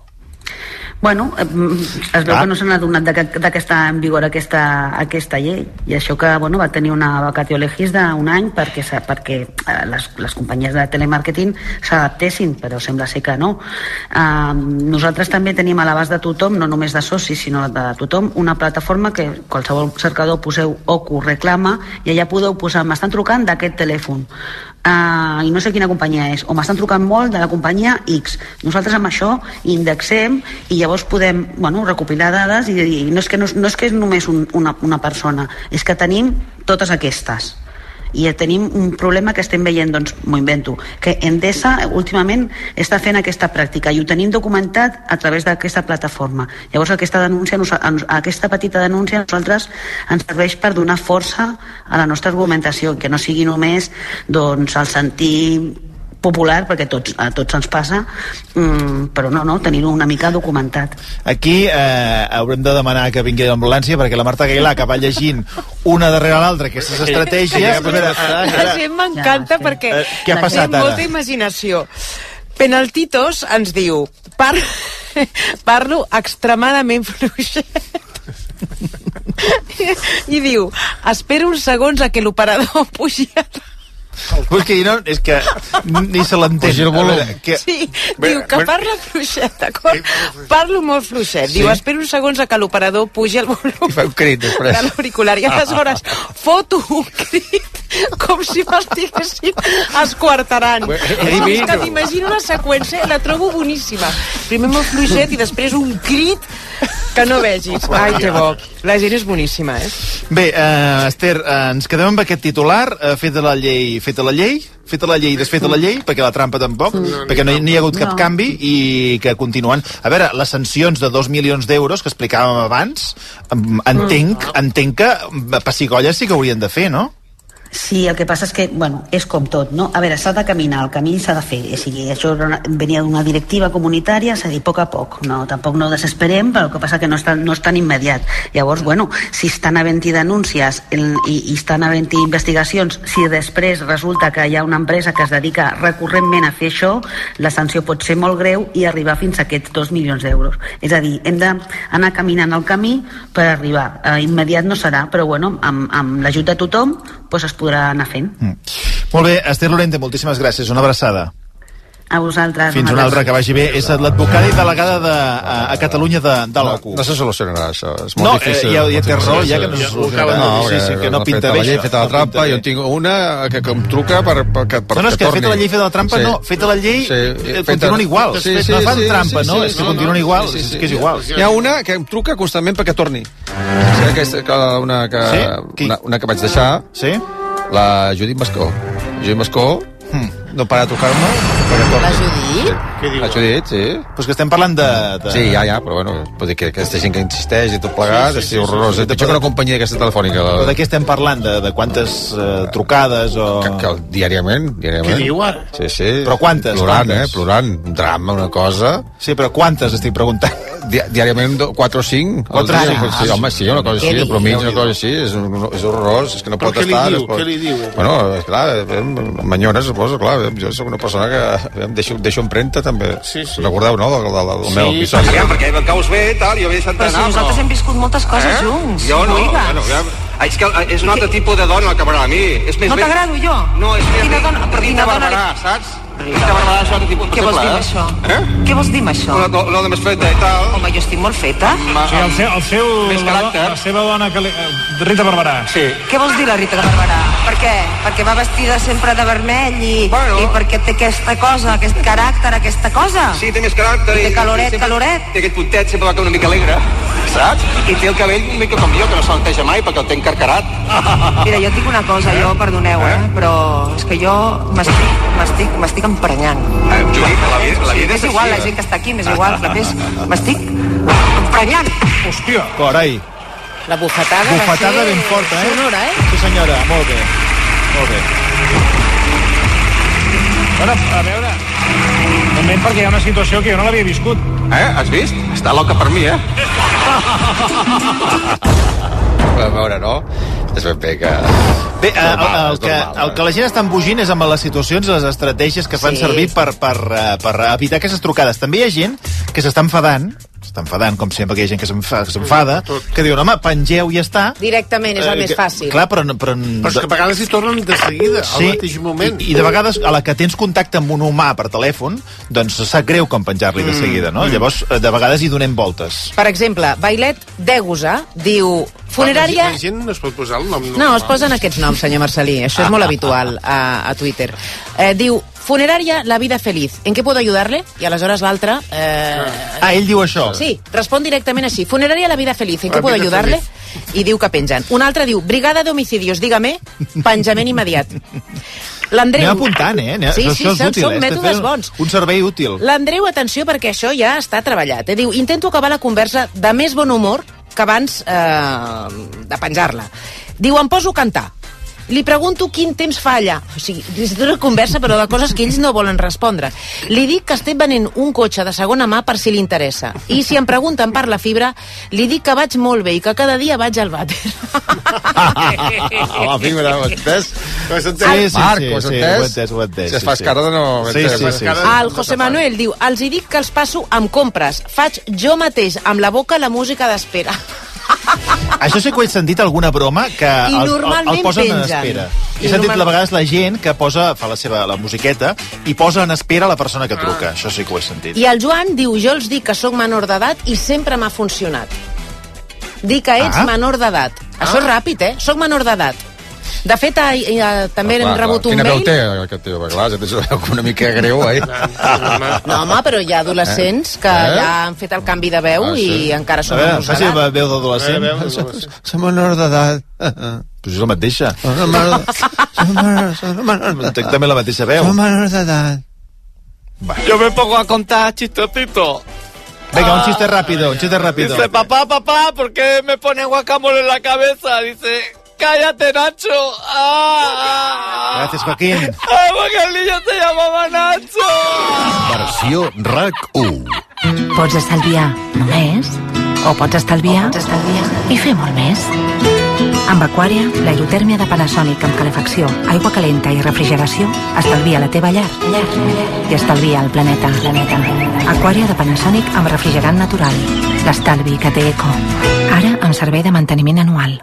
Bueno, es veu ah. que no s'han adonat de que, de que està en vigor aquesta, aquesta llei, i això que bueno, va tenir una vacatio legis d'un any perquè, perquè les, les companyies de telemàrqueting s'adaptessin, però sembla ser que no. Uh, nosaltres també tenim a l'abast de tothom, no només de socis, sinó de tothom, una plataforma que qualsevol cercador poseu OCU reclama i allà podeu posar, m'estan trucant d'aquest telèfon. Uh, i no sé quina companyia és, o m'estan trucant molt de la companyia X. Nosaltres amb això indexem i llavors podem bueno, recopilar dades i, i no, és que no, no és que és només un, una, una persona, és que tenim totes aquestes. I tenim un problema que estem veient, doncs m'ho invento, que Endesa últimament està fent aquesta pràctica i ho tenim documentat a través d'aquesta plataforma. Llavors aquesta denúncia, aquesta petita denúncia a nosaltres ens serveix per donar força a la nostra argumentació, que no sigui només doncs, el sentir popular, perquè tots, a tots ens passa, mm, però no, no, tenir-ho una mica documentat. Aquí eh, haurem de demanar que vingui l'ambulància, perquè la Marta Aguilar, que va llegint una darrere l'altra aquestes estratègies... La gent m'encanta perquè eh, què ha passat té ara? Molta imaginació. Penaltitos ens diu, par parlo extremadament fluixet. I diu, espero uns segons a que l'operador pugi a... Pues que no, és que ni se l'entén. Pugi el volum. Que... Sí, diu que parla fluixet, d'acord? Parlo molt fluixet. Sí? Diu, espero uns segons a que l'operador pugi el volum. I fa un crit després. De l'auricular. I aleshores foto un crit com si m'estiguessin esquarterant. És que m'imagino la seqüència, la trobo boníssima. Primer molt fluixet i després un crit que no vegis. Ai, que bo. La gent és boníssima, eh? Bé, uh, Esther, uh, ens quedem amb aquest titular, uh, feta la llei, feta la llei, feta la llei, desfeta la llei, perquè la trampa tampoc, no, perquè no hi, no hi ha hagut cap no. canvi i que continuen. A veure, les sancions de dos milions d'euros que explicàvem abans, entenc, entenc que pessigolles sí que haurien de fer, no? Sí, el que passa és que, bueno, és com tot, no? A veure, s'ha de caminar, el camí s'ha de fer, o sigui, això venia d'una directiva comunitària, és a dir, a poc a poc, no, tampoc no desesperem, però el que passa que no és tan, no és tan immediat. Llavors, bueno, si estan havent-hi denúncies i, i estan havent-hi investigacions, si després resulta que hi ha una empresa que es dedica recurrentment a fer això, la sanció pot ser molt greu i arribar fins a aquests dos milions d'euros. És a dir, hem d'anar caminant el camí per arribar. Eh, immediat no serà, però bueno, amb, amb l'ajut de tothom, doncs es podrà anar fent. Mm. Molt bé, Esther Lorente, moltíssimes gràcies. Una abraçada. A vosaltres. Fins una altra, que vagi bé. És l'advocada i delegada de, a, a Catalunya de, de l'O C U. No, no se solucionarà això, és molt no, difícil. No, eh, ja, ja té raó, ja que no se solucionarà. No, sí, sí, que no pinta bé això. Feta la trampa, jo tinc una que, que em truca per, per, per, per no, no, és que, que feta la llei, feta la trampa, sí. no, feta la llei, sí. eh, continuen igual. Sí, sí, no fan sí, trampa, sí, sí, no? Sí, és que no, continuen no, igual, sí, sí, és que és igual. Hi ha una que em truca constantment perquè torni. Sí, que una, que, sí? una, una que vaig deixar, sí? La Judit Mascó. Judit Mascó hmm. no para de trucar-me perquè torni. La Judit? Sí. La Judit, sí. Però és que estem parlant de... de... Sí, ja, ja, però bueno, vull dir que aquesta gent que insisteix i tot plegat, sí, sí, és horrorós. Sí, sí, pitjor que una companyia aquesta telefònica. La... Però de què estem parlant? De, de quantes uh, trucades o... Que, que, diàriament, diàriament. Què diu ara? Sí, sí. Però quantes? Plorant, quantes? eh? Plorant. Un drama, una cosa... Sí, però quantes estic preguntant? Di diàriament quatre o cinc. quatre o cinc? Sí, home, sí, una cosa així, però mig una cosa així, és, és horrorós, és que no pot estar... Què li diu? Què li diu? Bueno, esclar, manyones, suposo, clar, jo soc una persona que deixo, deixo empremta, també. Sí, sí. Recordeu, no, del, del, del sí. meu episodi? Sí, perquè em caus bé, tal, jo he deixat d'anar, però... si nosaltres hem viscut moltes coses eh? junts. Jo no, bueno, ja... És que és un altre tipus de dona el que m'agrada a mi. És més no t'agrado jo? No, és més... Quina dona? Però quina dona... Barberà, saps? Rita Barberà és un altre tipus... Què vols dir amb això? Eh? Què vols dir amb això? Lo, lo de més feta i tal... Home, jo estic molt feta. Ma, sí, el seu... El seu més la, la seva dona, que li, Rita Barberà. Sí. Què vols dir, la Rita Barberà? Per què? Perquè va vestida sempre de vermell i, bueno. i perquè té aquesta cosa, aquest caràcter, aquesta cosa? Sí, té més caràcter. Té caloret, caloret. Té aquest puntet, sempre va una mica alegre, saps? I té el cabell una mica com jo, que no s'alenteja mai perquè el té encarcarat. Mira, jo et dic una cosa, jo, perdoneu, eh? Però és que jo m'estic, m'estic, m'estic emprenyant. Eh, Judit, la vida, la vida és igual, la gent que està aquí, m'és igual, m'estic emprenyant. Hòstia, carai. La bufetada, bufetada va ser... ben forta, eh? Sonora, eh? Sí, senyora, molt bé. Molt bé. Bueno, a veure... Un moment, perquè hi ha una situació que jo no l'havia viscut. Eh? Has vist? Està loca per mi, eh? A veure, no? És ben bé que... Bé, el, el, el, que, el que la gent està embogint és amb les situacions i les estratègies que fan sí. servir per, per, per evitar aquestes trucades. També hi ha gent que s'està enfadant, s'està enfadant, com sempre, que hi ha gent que s'enfada, que diuen, home, pengeu i ja està. Directament, és el eh, més fàcil. Clar, però... Però, però és que a vegades hi tornen de seguida, sí, al mateix moment. I, I de vegades, a la que tens contacte amb un humà per telèfon, doncs sap greu com penjar-li de seguida, no? Mm. Llavors, de vegades hi donem voltes. Per exemple, Bailet Degusa diu... Funerària... La gent no es pot posar el nom. No, es posen aquests noms, senyor Marcelí. Això és molt habitual a, a Twitter. Eh, diu, funeraria La Vida Feliz. ¿En qué puedo ayudarle? I aleshores l'altre... Eh... Ah, ell diu això. Sí, respon directament així. Funeraria La Vida Feliz. ¿En qué puedo ayudarle? I diu que pengen. Un altre diu, brigada de homicidios, dígame, penjament immediat. L'Andreu... Anem apuntant, eh? Anem... Sí, sí, això és són, útil, són eh? mètodes bons. Un servei útil. L'Andreu, atenció, perquè això ja està treballat. Eh? Diu, intento acabar la conversa de més bon humor que abans eh, de penjar-la. Diu, em poso a cantar. Li pregunto quin temps fa allà. O sigui, és una conversa, però de coses que ells no volen respondre. Li dic que estic venent un cotxe de segona mà per si li interessa. I si em pregunten per la fibra, li dic que vaig molt bé i que cada dia vaig al vàter. La fibra, ho has entès? Ho has entès? Sí, Marc, sí, ho has sí, entès? ho he entès, ho he entès. Si es fas cara de no... Sí, sí, sí. El José Manuel diu, els hi dic que els passo amb compres. Faig jo mateix amb la boca la música d'espera. Això sí que ho he sentit alguna broma que I el, normalment el, el posen pengen. en espera. He sentit a vegades la gent que posa, fa la seva la musiqueta i posa en espera la persona que truca. Ah. Això sí que ho he sentit. I el Joan diu, jo els dic que sóc menor d'edat i sempre m'ha funcionat. Dic que ets ah. menor d'edat. Ah. Això és ràpid, eh? Soc menor d'edat. De fet, eh, eh, també hem rebut un mail... Quina veu té, aquest tio? Clar, ja tens una mica greu, eh? No, home, però hi ha adolescents que eh? ja han fet el canvi de veu ah, sí. i encara són menors d'edat. Faci veu d'adolescent. Som menor d'edat. Però és la mateixa. També la mateixa veu. Som menor d'edat. Yo me pongo a contar chistecitos. Venga, un chiste rápido, un chiste rápido. Dice, papá, papá, ¿por qué me pone guacamole en la cabeza? Dice... ¡Cállate, Nacho! ¡Ah! Gracias, Joaquín. ¡Ah, porque el niño se llamaba Nacho! Versió R A C u. Pots estalviar només, o pots estalviar, pots estalviar i fer molt més. Amb Aquària, l'aerotèrmia de Panasonic amb calefacció, aigua calenta i refrigeració estalvia la teva llar, llar, llar i estalvia el planeta. planeta. Aquària de Panasonic amb refrigerant natural. L'estalvi que té eco. Ara amb servei de manteniment anual.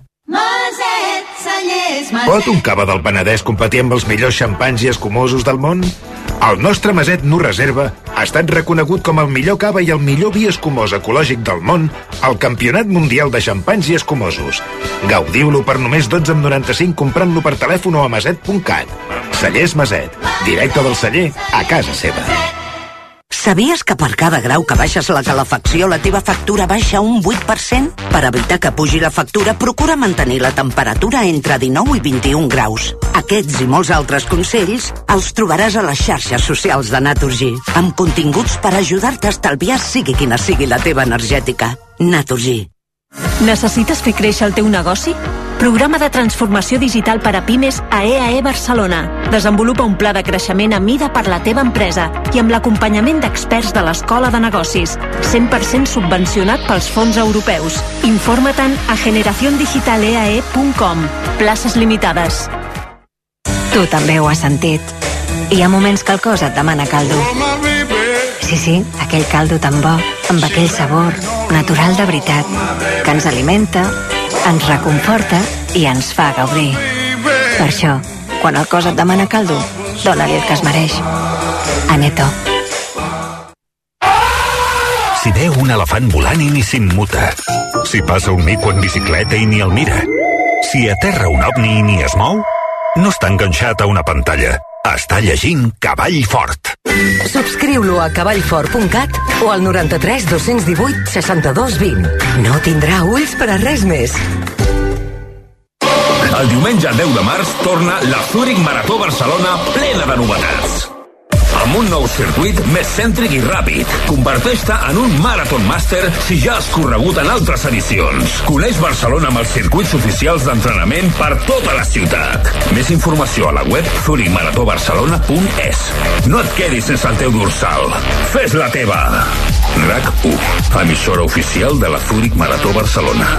Pot un cava del Penedès competir amb els millors xampanys i escumosos del món? El nostre Maset Nu Reserva ha estat reconegut com el millor cava i el millor vi escumós ecològic del món al Campionat Mundial de Xampanys i Escumosos. Gaudiu-lo per només dotze coma noranta-cinc comprant-lo per telèfon o a maset punt cat. Cellers Maset, directe del celler a casa seva. Sabies que per cada grau que baixes la calefacció la teva factura baixa un vuit per cent? Per evitar que pugi la factura, procura mantenir la temperatura entre dinou i vint-i-un graus. Aquests i molts altres consells els trobaràs a les xarxes socials de Naturgy, amb continguts per ajudar-te a estalviar sigui quina sigui la teva energètica. Naturgy. Necessites fer créixer el teu negoci? Programa de transformació digital per a pimes a E A E Barcelona. Desenvolupa un pla de creixement a mida per la teva empresa i amb l'acompanyament d'experts de l'Escola de Negocis. cent per cent subvencionat pels fons europeus. Informa-te'n a generación digital e a e punt com. Places limitades. Tu també ho has sentit. Hi ha moments que el cos et demana caldo. Sí, sí, aquell caldo tan bo, amb aquell sabor, natural de veritat, que ens alimenta, ens reconforta i ens fa gaudir. Per això, quan el cos et demana caldo, dóna-li el que es mereix. Aneto. Si veu un elefant volant i ni s'immuta. Si passa un mico en bicicleta i ni el mira. Si aterra un ovni i ni es mou, no està enganxat a una pantalla. Està llegint Cavall Fort. Subscriu-lo a cavallfort punt cat o al noranta-tres dos-cents divuit seixanta-dos vint. No tindrà ulls per a res més. El diumenge deu de març torna la Zurich Marató Barcelona plena de novetats. Amb un nou circuit més cèntric i ràpid. Converteix-te en un Marathon Master si ja has corregut en altres edicions. Coneix Barcelona amb els circuits oficials d'entrenament per tota la ciutat. Més informació a la web zurich marató barcelona punt es. No et quedis sense el teu dorsal. Fes la teva. R A C u, emissora oficial de la Zurich Marató Barcelona.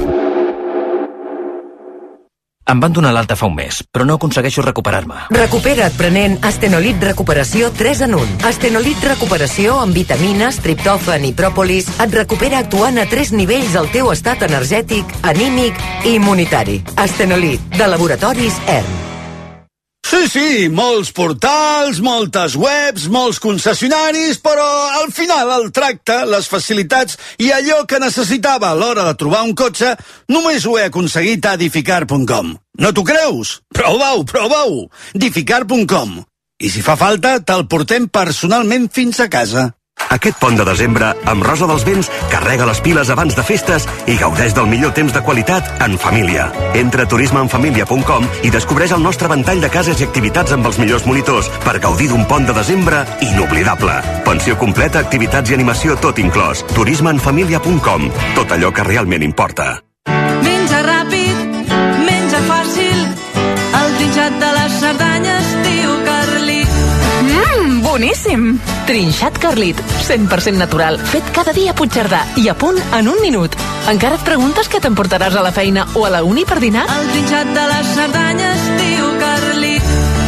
Em van donar l'alta fa un mes, però no aconsegueixo recuperar-me. Recupera't prenent Astenolit Recuperació tres en un. Astenolit Recuperació amb vitamines, triptòfan i pròpolis et recupera actuant a tres nivells el teu estat energètic, anímic i immunitari. Astenolit, de Laboratoris E R M. Sí, sí, molts portals, moltes webs, molts concessionaris, però al final el tracte, les facilitats i allò que necessitava a l'hora de trobar un cotxe només ho he aconseguit a edificar punt com. No t'ho creus? Prova-ho, prova-ho! edificar punt com. I si fa falta, te'l portem personalment fins a casa. Aquest pont de desembre, amb Rosa dels Vents, carrega les piles abans de festes i gaudeix del millor temps de qualitat en família. Entra a turisme en família punt com i descobreix el nostre ventall de cases i activitats amb els millors monitors per gaudir d'un pont de desembre inoblidable. Pensió completa, activitats i animació tot inclòs. turisme en família punt com. Tot allò que realment importa. Menja ràpid, menja fàcil, el trinxat de les Cerdanyes, tio Carlit. Mmm, boníssim! Trinxat Carlit, cent per cent natural, fet cada dia a Puigcerdà i a punt en un minut. Encara et preguntes què t'emportaràs a la feina o a la uni per dinar? El trinxat de les Cerdanyes, tio Carlit.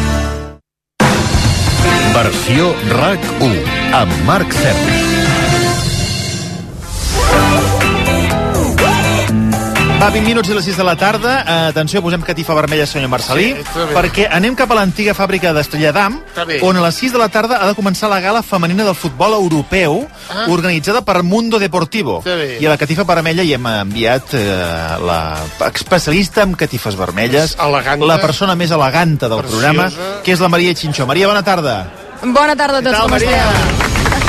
Versió R A C u, amb Marc Sergi. Va, vint minuts i les sis de la tarda. Uh, atenció, posem catifa vermella, senyor Marcelí, sí, perquè anem cap a l'antiga fàbrica d'Estrella d'Am, on a les sis de la tarda ha de començar la gala femenina del futbol europeu, ah. organitzada per Mundo Deportivo. I a la catifa vermella hi hem enviat uh, la especialista en catifes vermelles, eleganta, la persona més eleganta del preciosa programa, que és la Maria Xinxó. Maria, bona tarda. Bona tarda a tots, com esteu?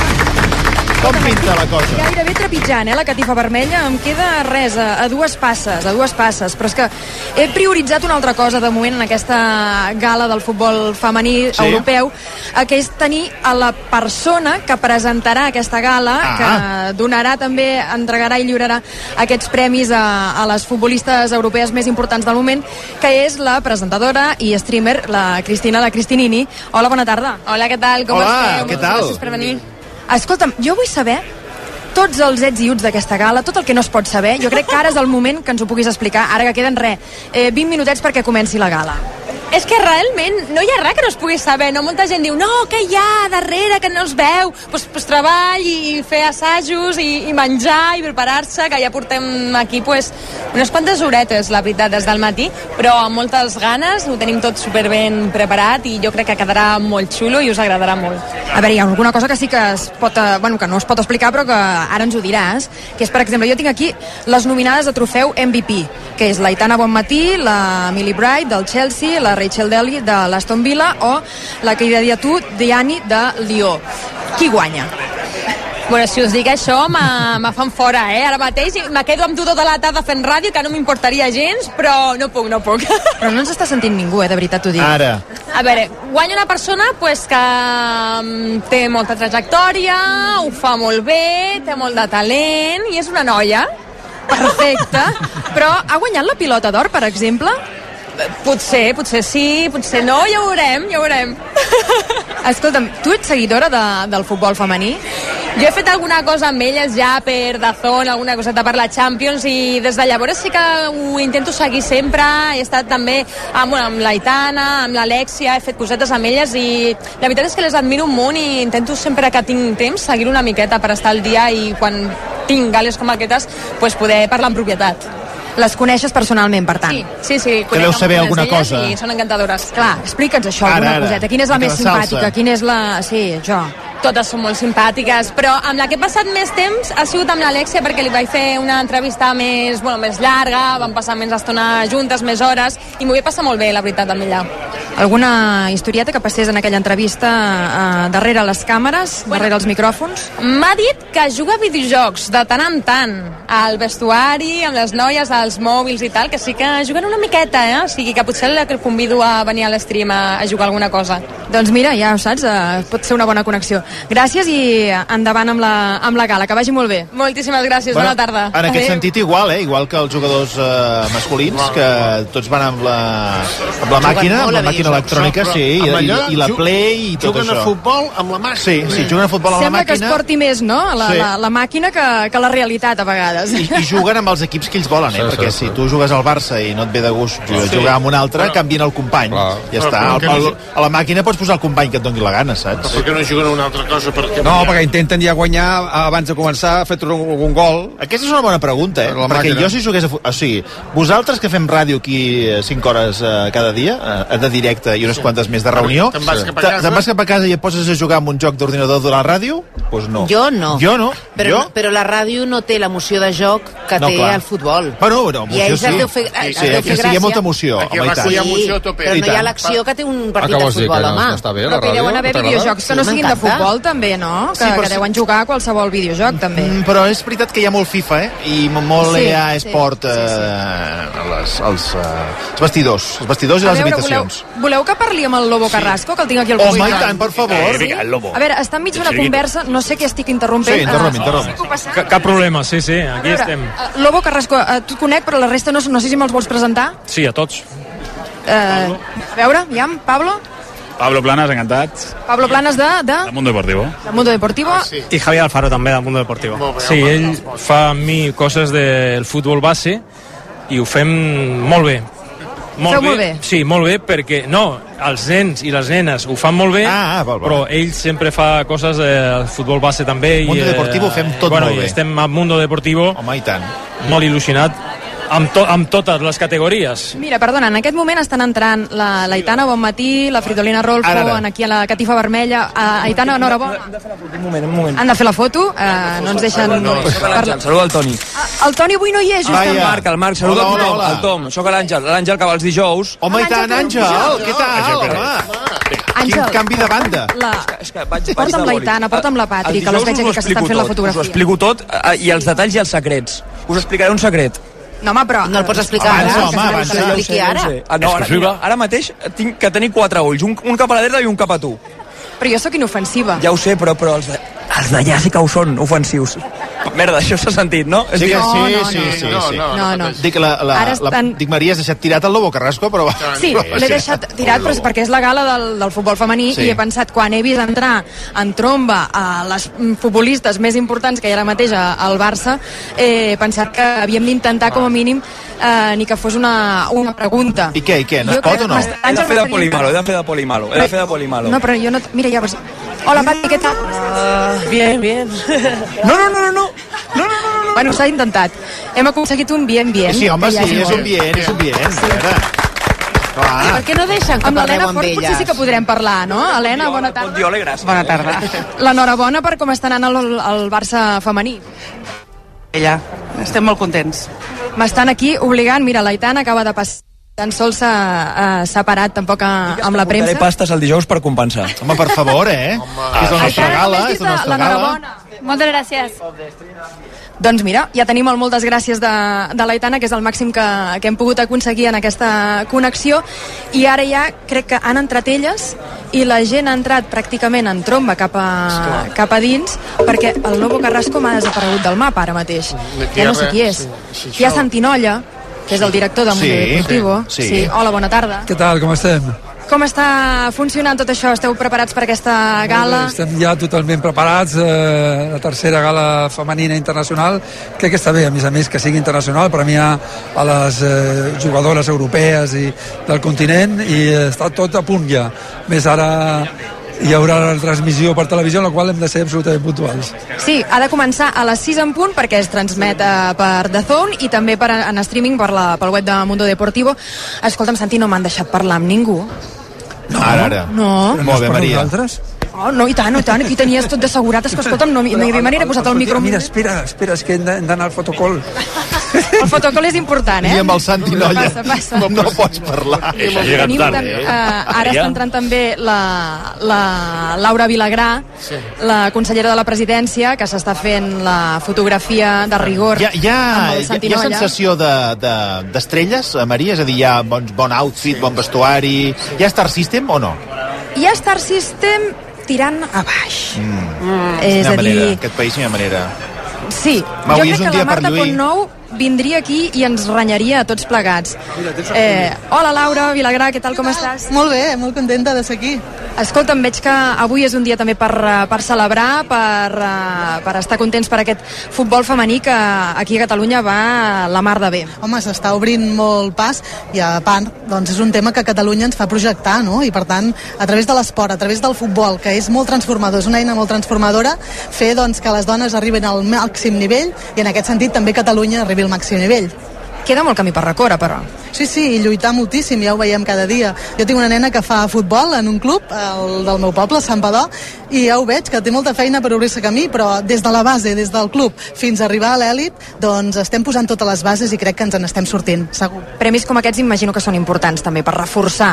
Com pinta la cosa? Gairebé trepitjant, eh, la catifa vermella. Em queda res, a, a dues passes, a dues passes. Però és que he prioritzat una altra cosa de moment en aquesta gala del futbol femení sí. europeu, que és tenir a la persona que presentarà aquesta gala, ah. que donarà també, entregarà i lliurarà aquests premis a, a les futbolistes europees més importants del moment, que és la presentadora i streamer, la Cristina, la Cristinini. Hola, bona tarda. Hola, què tal? Com Hola, esteu? què tal? Gràcies per venir. Escolta'm, jo vull saber tots els ets i uts d'aquesta gala, tot el que no es pot saber. Jo crec que ara és el moment que ens ho puguis explicar, ara que queden res, eh, vint minutets perquè comenci la gala. És que realment no hi ha res que no es pugui saber, no? Molta gent diu, no, què hi ha darrere, que no es veu? Pues, pues treball i fer assajos i, i menjar i preparar-se, que ja portem aquí pues, unes quantes horetes, la veritat, des del matí, però amb moltes ganes, ho tenim tot superben preparat i jo crec que quedarà molt xulo i us agradarà molt. A veure, hi ha alguna cosa que sí que es pot, bueno, que no es pot explicar, però que ara ens ho diràs, que és, per exemple, jo tinc aquí les nominades a trofeu M V P, que és l'Aitana Bonmatí, la Millie Bright del Chelsea, la Rachel Daly de l'Aston Villa o la Keida Diatou Diani de Lió. Qui guanya? Bueno, si us dic això, me fan fora, eh? Ara mateix me quedo amb tu tota la tarda fent ràdio, que no m'importaria gens, però no puc, no puc. Però no ens està sentint ningú, eh? De veritat t'ho dic. Ara. A veure, guanya una persona pues, que té molta trajectòria, ho fa molt bé, té molt de talent i és una noia. Perfecte. Però ha guanyat la pilota d'or, per exemple? Potser, potser sí, potser no, ja ho veurem, ja ho veurem. Escolta'm, tu ets seguidora de, del futbol femení? Jo he fet alguna cosa amb elles ja per Dazón, alguna coseta per la Champions i des de llavors sí que ho intento seguir sempre. He estat també amb, bueno, amb l'Aitana, amb l'Alexia, he fet cosetes amb elles i la veritat és que les admiro un munt i intento sempre que tinc temps seguir una miqueta per estar al dia i quan tinc gales com aquestes pues poder parlar en propietat. Les coneixes personalment, per tant? Sí, sí, sí. Que deu saber alguna cosa. I són encantadores. Clar, explica'ns això, ara, alguna ara. coseta. Quina és la més simpàtica? Quina és la... Sí, jo. Totes són molt simpàtiques, però amb la que he passat més temps ha sigut amb l'Alexia perquè li vaig fer una entrevista més, bueno, més llarga, vam passar més estona juntes, més hores, i m'ho vaig passar molt bé, la veritat, amb ella. Alguna historieta que passés en aquella entrevista eh, darrere les càmeres, bueno, darrere els micròfons? M'ha dit que juga a videojocs de tant en tant, al vestuari, amb les noies, als mòbils i tal, que sí que juguen una miqueta, eh? O sigui que potser la que convido a venir a l'estream a, a jugar alguna cosa. Doncs mira, ja ho saps, eh, pot ser una bona connexió. Gràcies i endavant amb la, amb la gala, que vagi molt bé. Moltíssimes gràcies, bueno, bona tarda. En aquest Adeu. sentit igual, eh? Igual que els jugadors eh, masculins, que tots van amb la, amb la màquina, amb la màquina electrònica, sí, i, i, i la Play i tot juguen això. Juguen a futbol amb la màquina. Sí, sí, juguen a futbol amb Sembla la màquina. Sembla que es porti més, no?, la, sí. la, la màquina que, que la realitat, a vegades. I, I juguen amb els equips que ells volen, eh? Sí, Perquè sí, si tu jugues al Barça i no et ve de gust sí. jugar amb un altre, però, canvien el company. Clar. Ja està. Al, al, a la màquina pots posar el company que et doni la gana, saps? Però per què no juguen a una altra cosa? Perquè no, perquè intenten ja guanyar abans de començar a fer algun gol. Aquesta és una bona pregunta, eh? Perquè màquina. jo si jugués a... O sigui, vosaltres que fem ràdio aquí cinc hores eh, cada dia, eh, de directe i unes sí. quantes més de reunió, te'n vas, sí. cap a casa? te'n vas cap a casa i et poses a jugar amb un joc d'ordinador de la ràdio? Doncs pues no. Jo no. Jo no. Però, jo? però la ràdio no té l'emoció de joc que no, té clar. el futbol. Bueno, no, emoció I a ells sí. deu fer, sí, sí, deu fer que sigui molta emoció. Aquí a sí, emoció a tope. Però no hi ha l'acció que té un partit de futbol, home. Però que deuen haver videojocs que no siguin de futbol, també, no? Que, que deuen jugar a qualsevol videojoc, també. Mm, però és veritat que hi ha molt FIFA, eh? I molt sí, E A Esport sí, eh, sí, sí. Les, els, eh, els vestidors. Els vestidors i a les veure, habitacions. Voleu, voleu que parli amb el Lobo Carrasco, que el tinc aquí al costat? Home, i tant, per favor. Sí? A veure, està enmig d'una conversa, no sé què estic interrompent. Sí, interromp, interromp. Uh, cap problema, sí, sí, aquí veure, estem. Uh, Lobo Carrasco, uh, tu et conec, però la resta no, no sé si me'ls vols presentar. Sí, a tots. Uh, a veure, aviam, Pablo. Pablo Planas, encantat. Pablo Planas de... De, de Mundo Deportivo. De Mundo Deportivo. Ah, sí. I Javier Alfaro també, del Mundo Deportivo. Bé, sí, ell fa amb mi coses del futbol base i ho fem molt bé. Molt bé. molt bé? Sí, molt bé, perquè no, els nens i les nenes ho fan molt bé, ah, ah, val, val. però ell sempre fa coses del futbol base també. Mundo i, Deportivo ho fem tot bueno, molt bé. Estem a Mundo Deportivo. Home, i tant. Molt il·lusionat. amb, to, amb totes les categories. Mira, perdona, en aquest moment estan entrant la, la Aitana Bonmatí, la Fridolina Rolfo, Ara, ara. en aquí a la catifa vermella. Uh, Aitana, enhorabona. Un moment, un moment. Han de fer la foto, uh, no ens deixen... No, no, soc l'Àngel, saluda el Toni. Ah, el Toni avui no hi és, just El Marc, el Marc, saluda Hola, a tothom, hola, hola. el Tom, soc l'Àngel, l'Àngel que va els dijous. Home, i tant, Àngel, què tal, home? Quin Àngel, canvi de banda. La... És que vaig, vaig Porta'm de la boli. Aitana, porta'm la Patri, Els que les dijous veig aquí us ho que s'estan explico fent la tot, fotografia. Us ho explico tot, eh, i els detalls i els secrets. Us explicaré un secret. No, home, però... No el pots explicar Abans, ara, home, que abans, se l'expliqui Ja ho ara. sé. Ah, no, ara, mira, ara mateix tinc que tenir quatre ulls, un, un cap a la dreta i un cap a tu. Però jo sóc inofensiva. Ja ho sé, però, però els, de, els d'allà sí que ho són, ofensius. Merda, això s'ha sentit, no? Sí, que No, sí, no, sí, no, sí, no, sí. no, no. Dic, la, la, Ara la, estan- dic, Maria, has deixat tirat el Lobo Carrasco, però... Sí, l'he deixat tirat però és perquè és la gala del, del futbol femení Sí. i he pensat, quan he vist entrar en tromba a les mm, futbolistes més importants que hi ha ara mateix a- al Barça, eh, he pensat que havíem d'intentar com a mínim eh, ni que fos una, una pregunta. I què, i què, no Jo es pot crec o no? que m'està- He de fer de m'estaria- polimalo, he de fer de polimalo, he de fer de polimalo. No, però jo no... Mira, ja veus... Hola, Pati, què tal? Uh, bien, bien. No, no, no, no, no. Bueno, s'ha intentat. Hem aconseguit un bien, bien. Sí, home, que ja sí, és molt. un bien, és un bien. A veure. I Clar. per què no deixen que Amb l'Helena parleu amb Fort elles? potser sí que podrem parlar, no? Helena, bona tarda. Diole, gràcies. Bona tarda. L'enhorabona per com està anant el, el Barça femení. Ella, estem molt contents. M'estan aquí obligant, mira, l'Aitana acaba de passar, tan sols s'ha uh, separat tampoc a, amb la Portaré premsa. pastes el dijous per compensar. Home, per favor, eh? Que és la nostra gala, és la nostra gala. L'enhorabona. Moltes gràcies. Doncs mira, ja tenim el moltes gràcies de, de l'Aitana, que és el màxim que, que hem pogut aconseguir en aquesta connexió, i ara ja crec que han entrat elles i la gent ha entrat pràcticament en tromba cap a, cap a dins, perquè el Lobo Carrasco m'ha desaparegut del mapa ara mateix. Ja no sé qui és. Hi ha Santinolla, que és el director del Sí, Mundo Deportivo. sí. Sí. Hola, bona tarda. Què tal, com estem? Com està funcionant tot això? Esteu preparats per aquesta gala? Estem ja totalment preparats, eh, la tercera gala femenina internacional. Crec que està bé, a més a més, que sigui internacional, premiar a les eh, jugadores europees i del continent, i està tot a punt ja. Més ara hi haurà la transmissió per televisió, en la qual hem de ser absolutament puntuals. Sí, ha de començar a les sis en punt perquè es transmet eh, per D A Z N i també per, en streaming per la, pel web de Mundo Deportivo. Escolta'm, Santi, no m'han deixat parlar amb ningú. No, ara, ara. No. Molt bé, Maria. Nosaltres? Oh, no, i tant, i tant, aquí tenies tot d'assegurat. És que, escolta'm, no, no hi havia manera de posar el micro. Mira, espera, espera, és que hem de- hem d'anar al fotocol. El fotocol és important, eh? I amb el Santi Nolla. Passa, passa. No, no pots parlar. Tenim tam- eh, ara està entrant també la, la Laura Vilagrà, Sí. la consellera de la presidència, que s'està fent la fotografia de rigor Hi ha, hi ha, amb el hi ha, Santi hi ha Nolla. sensació d'estrelles, de, d'estrelles, eh, Maria? És a dir, hi ha bon, bon outfit, bon vestuari... Hi ha Star System o no? Hi ha Star System tirant a baix. Mm. És Quina a manera, dir, aquest país, quina manera. sí, Va, jo avui és crec un que dia la per Marta lluir. Pontnou vindria aquí i ens renyaria a tots plegats. Eh, hola, Laura Vilagrà, què tal, com estàs? Molt bé, molt contenta de ser aquí. Escolta'm, veig que avui és un dia també per, eh, per celebrar, per, eh, per estar contents per aquest futbol femení que aquí a Catalunya va la mar de bé. Home, s'està obrint molt pas i a part, doncs és un tema que Catalunya ens fa projectar, no? I per tant, a través de l'esport, a través del futbol, que és molt transformador, és una eina molt transformadora, fer doncs que les dones arriben al màxim nivell i en aquest sentit també Catalunya arribi al màxim nivell. Queda molt camí per recórrer, però. Sí, sí, i lluitar moltíssim, ja ho veiem cada dia. Jo tinc una nena que fa futbol en un club, el del meu poble, Sant Padó, i ja ho veig, que té molta feina per obrir-se camí, però des de la base, des del club, fins a arribar a l'èlit, doncs estem posant totes les bases i crec que ens n'estem sortint, segur. Premis com aquests imagino que són importants també per reforçar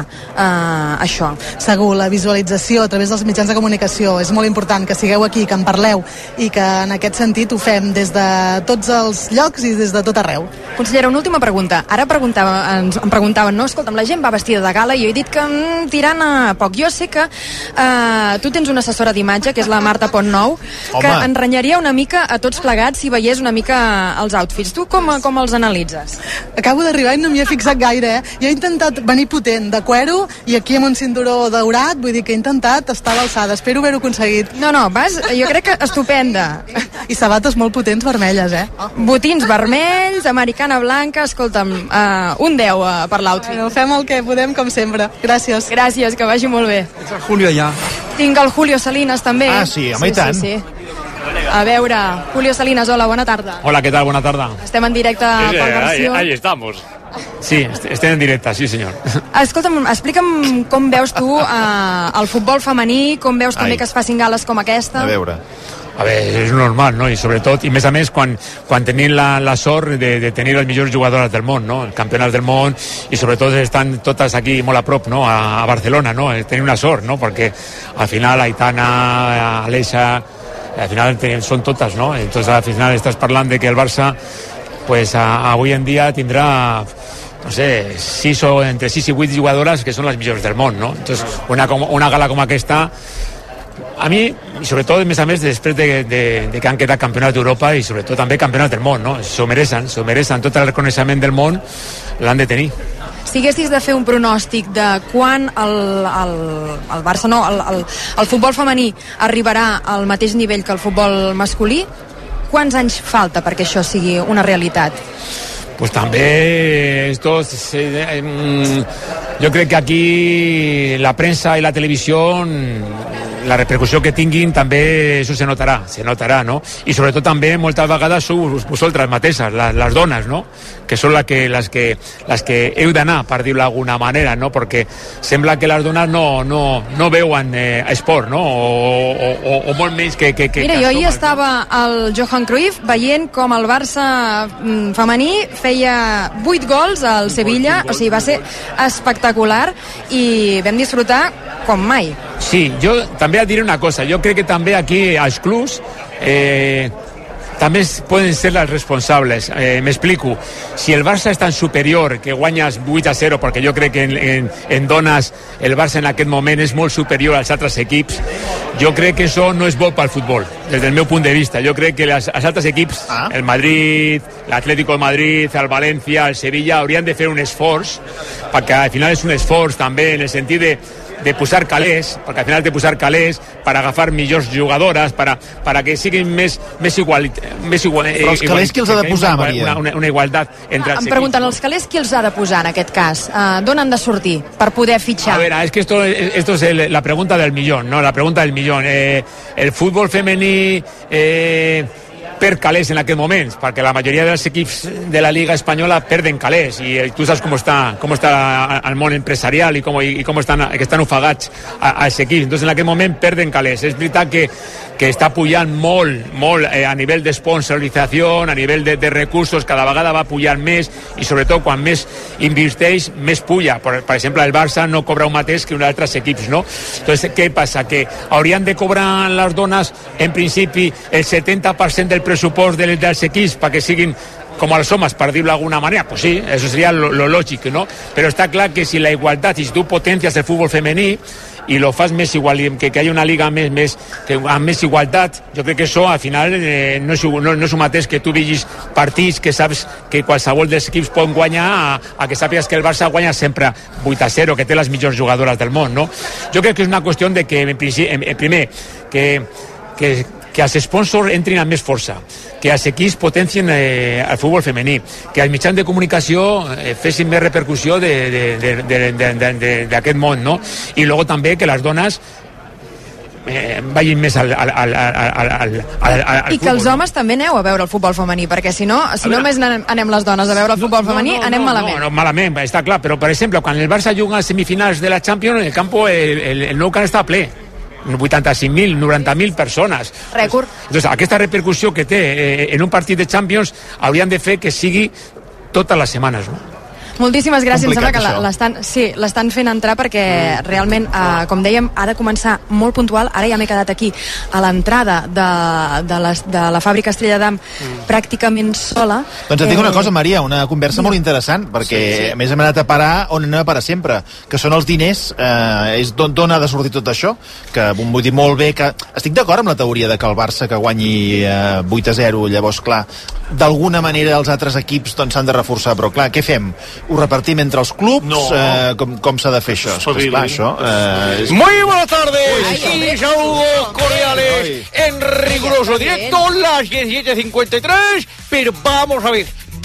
eh, això. Segur, la visualització a través dels mitjans de comunicació és molt important, que sigueu aquí, que en parleu i que en aquest sentit ho fem des de tots els llocs i des de tot arreu. Consellera, una última pregunta. Ara preguntava, ens, em preguntaven, no, escolta'm, la gent va vestida de gala i jo he dit que mm, tirant a poc. Jo sé que eh, tu tens una assessora d'imatge, que és la Marta Pontnou, que Home. en renyaria una mica a tots plegats si veiés una mica els outfits. Tu com, com els analitzes? Acabo d'arribar i no m'hi he fixat gaire, eh? Jo he intentat venir potent, de cuero, i aquí amb un cinturó daurat, vull dir que he intentat estar a l'alçada. Espero haver-ho aconseguit. No, no, vas, jo crec que estupenda. I sabates molt potents vermelles, eh? Botins vermells, americana blanca, escolta'm, uh, un deu uh, per l'outfit. Bueno, fem el que podem, com sempre. Gràcies. Gràcies, que vagi molt bé. Ets el Julio allà. Tinc el Julio Salinas també. Ah, sí, home, i tant. Sí, sí. A veure, Julio Salinas, hola, bona tarda. Hola, ¿qué tal? Buena tarde. Estem en directe Sí, sí, per ahí, versió. ahí estamos. Sí, estem en directe, sí senyor. Escolta'm, explica'm com veus tu eh, el futbol femení, com veus també Ai. que es facin gales com aquesta. A veure. A veure, és normal, no? I sobretot, i més a més, quan, quan tenim la, la sort de, de tenir les millors jugadores del món, no? Els campionats del món, i sobretot estan totes aquí molt a prop, no? A, a Barcelona, no? Tenim una sort, no? Perquè al final Aitana, Alessia, al final ten, són totes, no? Entonces al final estàs parlant de que el Barça pues a, avui en dia tindrà no sé, sis o entre sis i vuit jugadores que són les millors del món, no? Entonces una, una gala com aquesta a mi, i sobretot, a més a més, després de, de, de que han quedat campionats d'Europa i sobretot també campionats del món, no? S'ho mereixen, s'ho mereixen. Tot el reconeixement del món l'han de tenir. Si haguessis de fer un pronòstic de quan el, el, el Barça, no, el, el, el futbol femení arribarà al mateix nivell que el futbol masculí, quants anys falta perquè això sigui una realitat? Pues també esto eh, eh, yo creo que aquí la prensa y la televisión la repercussió que tinguin també això se notarà, se notarà, no? I sobretot també moltes vegades sou vosaltres mateixes, les, les dones, no? Que són les que, les que, les que heu d'anar, per dir-ho d'alguna manera, no? Perquè sembla que les dones no, no, no veuen eh, esport, no? O, o, o molt menys que... que, que Mira, que jo ahir homes, estava al Johan Cruyff veient com el Barça mm, femení feia vuit gols al Sevilla, o sigui, va ser espectacular i vam disfrutar com mai. Sí, jo també a dir una cosa, jo crec que també aquí als clubs eh, també poden ser els responsables. Eh, M'explico, si el Barça és tan superior que guanyes vuit a zero, perquè jo crec que en, en, en dones el Barça en aquest moment és molt superior als altres equips, jo crec que això no és bo pel futbol, des del meu punt de vista. Jo crec que les, els altres equips, ah. el Madrid, l'Atlético de Madrid, el València, el Sevilla, haurien de fer un esforç, perquè al final és un esforç també en el sentit de de posar calés, perquè al final has de posar calés per agafar millors jugadores, per, a, per a que siguin més, més igual... Més igual eh, Però els calés qui els ha de posar, Maria? Una, una, una igualtat entre els Em pregunten, els calés qui els ha de posar en aquest cas? Uh, D'on han de sortir per poder fitxar? A ver, es que esto, esto es el, la pregunta del millón, ¿no? La pregunta del millón. Eh, el fútbol femení... Eh, perd calés en aquest moment, perquè la majoria dels equips de la Liga Espanyola perden calés, i tu saps com està, com està el món empresarial i com, i com estan, que estan ofegats als equips. Entonces, en aquest moment perden calés. És veritat que, que està pujant molt, molt eh, a nivell d'esponsorització, a nivell de, de recursos, cada vegada va pujant més, i sobretot quan més inverteix, més puja. Per, per exemple, el Barça no cobra un mateix que uns altres equips, no? Entonces, què passa? Que haurien de cobrar les dones, en principi, el setenta per cent del pressupost dels, dels equips perquè siguin com els homes, per dir-ho d'alguna manera. Pues sí, eso sería lo, lo lògic, no? Però està clar que si la igualtat, si tu potencias el futbol femení i lo fas més igual, que, que hi ha una liga més, més, que, amb més igualtat, jo crec que això al final eh, no, és, no, no és el mateix que tu vigis partits que saps que qualsevol dels equips pot guanyar a, a que sàpigues que el Barça guanya sempre vuit a zero, que té les millors jugadores del món, no? Jo crec que és una qüestió de que, en, en, en primer, que, que que els sponsors entrin amb més força, que els equips potencien eh, el futbol femení, que els mitjans de comunicació eh, fessin més repercussió d'aquest món, no? I després també que les dones eh, vagin més al, al, al, al, al, al, al I que els homes també aneu a veure el futbol femení, perquè si no, si només anem, anem les dones a veure el futbol femení, no, no, anem no, malament. No, no, malament, està clar, però per exemple, quan el Barça juga a semifinals de la Champions, el campo, el, el, el nou camp està ple, vuitanta-cinc mil, noranta mil persones. Rècord. Entonces, aquesta repercussió que té eh, en un partit de Champions haurien de fer que sigui totes les setmanes, no? Moltíssimes gràcies, em sembla que Complicat, l'estan sí, l'estan fent entrar perquè mm. realment, eh, com dèiem, ha de començar molt puntual. Ara ja m'he quedat aquí a l'entrada de, de, les, de la fàbrica Estrella d'Am mm. pràcticament sola. Doncs et dic una cosa, Maria, una conversa molt interessant, perquè Sí, sí. a més hem anat a parar on anem a parar sempre, que són els diners, eh, és d'on ha de sortir tot això, que vull dir molt bé que... Estic d'acord amb la teoria de que el Barça que guanyi eh, vuit a zero, llavors, clar, d'alguna manera els altres equips doncs s'han de reforçar, però clar, què fem? Ho repartim entre els clubs? No. Eh, com com s'ha de fer això? Pues, clar, això eh, és... Muy buenas tardes y saludos cordiales en riguroso directo, las diecisiete cincuenta y tres, pero vamos a ver,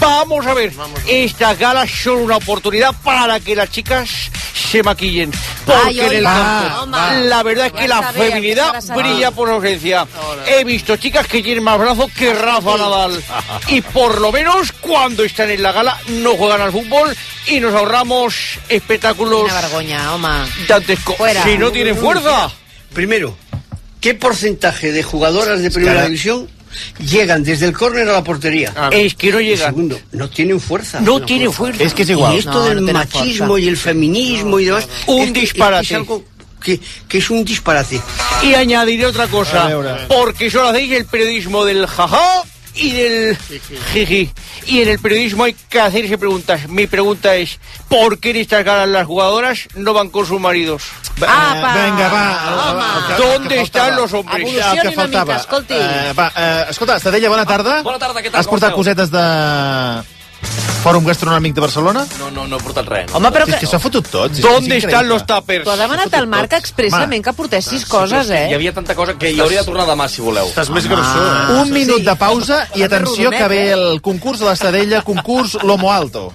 Vamos a ver, estas galas son una oportunidad para que las chicas se maquillen. Porque Ay, en el va, campo, va. la verdad es que la Vas a ver, feminidad que se hará brilla por ausencia. He visto chicas que tienen más brazos que Rafa Nadal. Y por lo menos cuando están en la gala no juegan al fútbol y nos ahorramos espectáculos Una vergonya, home. dantescos. Fuera. Si no tienen fuerza. Primero, ¿qué porcentaje de jugadoras de primera Cara. división llegan desde el córner a la portería? Es que no llegan. Segundo, no tienen fuerza. No tienen fuerza. Es que es igual. Y esto No, del no tienen machismo fuerza. y el feminismo y demás... Un es que- disparate. Es, que es algo que, que es un disparate. Y añadiré otra cosa, A ver. porque solo hacéis el periodismo del jaja y del jiji. Y en el periodismo hay que hacerse preguntas. Mi pregunta es, ¿por qué en estas galas las jugadoras no van con sus maridos? Apa! Vinga, va. El, el, el, ¿Dónde el que están faltava. los hombres? El que Evolucioni una faltava. mica, escolti. Eh, va, eh, escolta, Estadella, bona tarda. Bona tarda, què tal, Has com portat esteu? cosetes de Fòrum Gastronòmic de Barcelona? No, no, no he portat res. Home, però Si és que... que s'ha fotut tot. si és que és ¿Dónde increïble. están los tuppers? Tu has demanat al Marc expressament que portessis coses, Hi eh? havia tanta cosa que hi hauria de tornar demà, si voleu. Estàs més grossó, eh? Un minut de pausa i atenció que ve el concurs de l'Estadella, concurs Lomo Alto.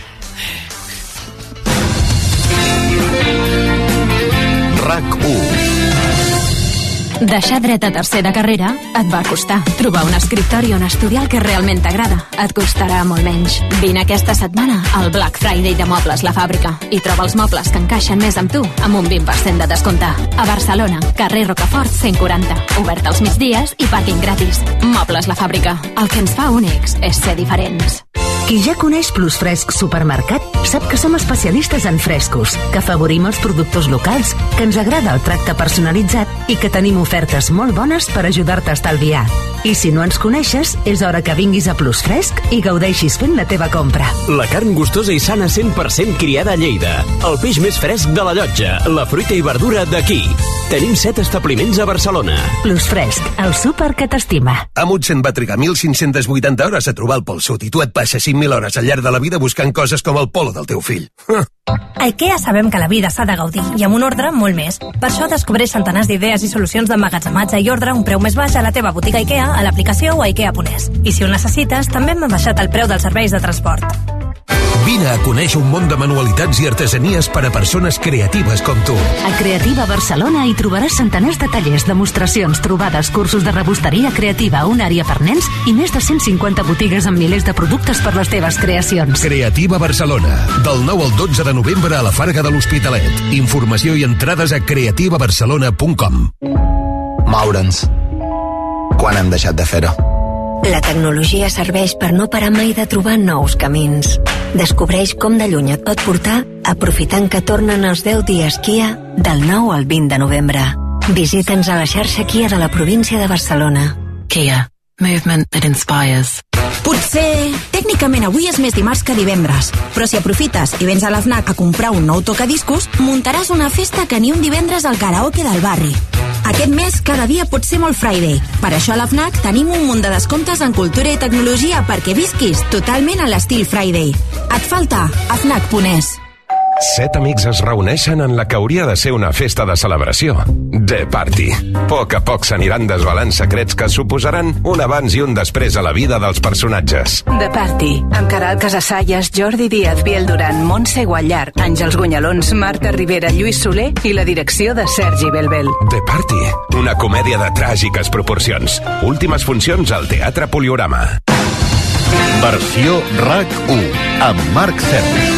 RAC u. Deixar dret a tercer de carrera et va costar. Trobar un escriptori on estudiar el que realment t'agrada et costarà molt menys. Vine aquesta setmana al Black Friday de Mobles La Fàbrica i troba els mobles que encaixen més amb tu amb un vint per cent de descompte. A Barcelona, carrer Rocafort cent quaranta. Obert als migdies i pàrquing gratis. Mobles La Fàbrica. El que ens fa únics és ser diferents. Qui ja coneix Plus Fresc Supermercat sap que som especialistes en frescos, que afavorim els productors locals, que ens agrada el tracte personalitzat i que tenim ofertes molt bones per ajudar-te a estalviar. I si no ens coneixes, és hora que vinguis a Plus Fresc i gaudeixis fent la teva compra. La carn gustosa i sana cent per cent criada a Lleida. El peix més fresc de la Llotja. La fruita i verdura d'aquí. Tenim set establiments a Barcelona. Plus Fresc, el súper que t'estima. Amundsen va trigar mil cinc-centes vuitanta hores a trobar el Pol Sud i tu et passes cinc mil hores al llarg de la vida buscant coses com el polo del teu fill. A IKEA sabem que la vida s'ha de gaudir i amb un ordre molt més. Per això descobreix centenars d'idees i solucions d'emmagatzematge i ordre a un preu més baix a la teva botiga IKEA, a l'aplicació o a ikea punt es. I si ho necessites, també hem baixat el preu dels serveis de transport. Vine a conèixer un món de manualitats i artesanies per a persones creatives com tu. A Creativa Barcelona hi trobaràs centenars de tallers, demostracions, trobades, cursos de rebosteria creativa, una àrea per nens i més de cent cinquanta botigues amb milers de productes per les teves creacions. Creativa Barcelona, del nou al dotze de novembre a la Farga de l'Hospitalet. Informació i entrades a creativa barcelona punt com. Moure'ns. Quan hem deixat de fer-ho? La tecnologia serveix per no parar mai de trobar nous camins. Descobreix com de lluny et pot portar aprofitant que tornen els deu dies Kia del nou al vint de novembre. Visita'ns a la xarxa Kia de la província de Barcelona. Kia. Movement that inspires. Potser, tècnicament avui és més dimarts que divendres, però si aprofites i vens a la FNAC a comprar un nou tocadiscos, muntaràs una festa que ni un divendres al karaoke del barri. Aquest mes, cada dia pot ser molt Friday. Per això a la FNAC tenim un munt de descomptes en cultura i tecnologia perquè visquis totalment a l'estil Friday. Et falta a fnac punt es. Set amics es reuneixen en la que hauria de ser una festa de celebració. The Party. A poc a poc s'aniran desvelant secrets que suposaran un abans i un després a la vida dels personatges. The Party, amb Caral Casasallas, Jordi Díaz, Biel Duran, Montse Guallar, Àngels Gunyalons, Marta Rivera, Lluís Soler i la direcció de Sergi Belbel. The Party. Una comèdia de tràgiques proporcions. Últimes funcions al Teatre Poliorama. Versió RAC u, amb Marc Serra.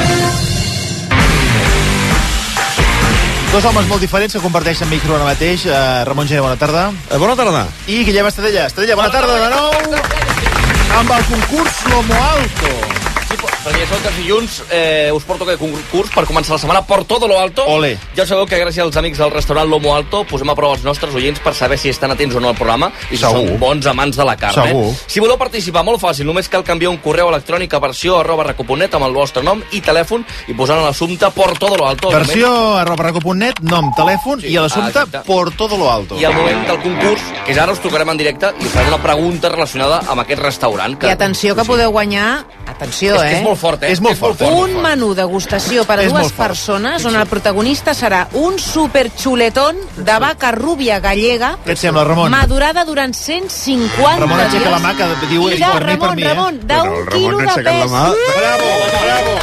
Dos homes molt diferents que comparteixen micro ara mateix. Uh, Ramon Giner, bona tarda. Eh, bona tarda. I Guillem Estadella. Estadella, bona, bona tarda de nou. Amb el concurs Lomo Alto. Sí, perquè ja sabeu que els dilluns eh, us porto aquest concurs per començar la setmana per todo lo alto. Ole. Ja sabeu que gràcies als amics del restaurant Lomo Alto posem a prova els nostres oients per saber si estan atents o no al programa i si Segur. són bons amants de la carn. Segur. Eh? Si voleu participar, molt fàcil, només cal canviar un correu electrònic a versió arroba raco punt net amb el vostre nom i telèfon i posar en l'assumpte por todo lo alto. Versió arroba raco punt net, nom, telèfon sí, i a l'assumpte por todo lo alto. I al moment del concurs, que és ara us trucarem en directe i us farem una pregunta relacionada amb aquest restaurant. I atenció que podeu guanyar, atenció, és que eh? és molt fort, eh? És molt fort. Un menú degustació per a És dues molt fort. persones on el protagonista serà un superxuletón de vaca rúbia gallega Què et sembla, Ramon? madurada durant cent cinquanta Ramon dies. aixeca la mà, que diu, I de, per mi, per Ramon, mi, eh? Ramon, Però d'un el quilo Ramon de aixeca la pes. mà. Bravo, bravo.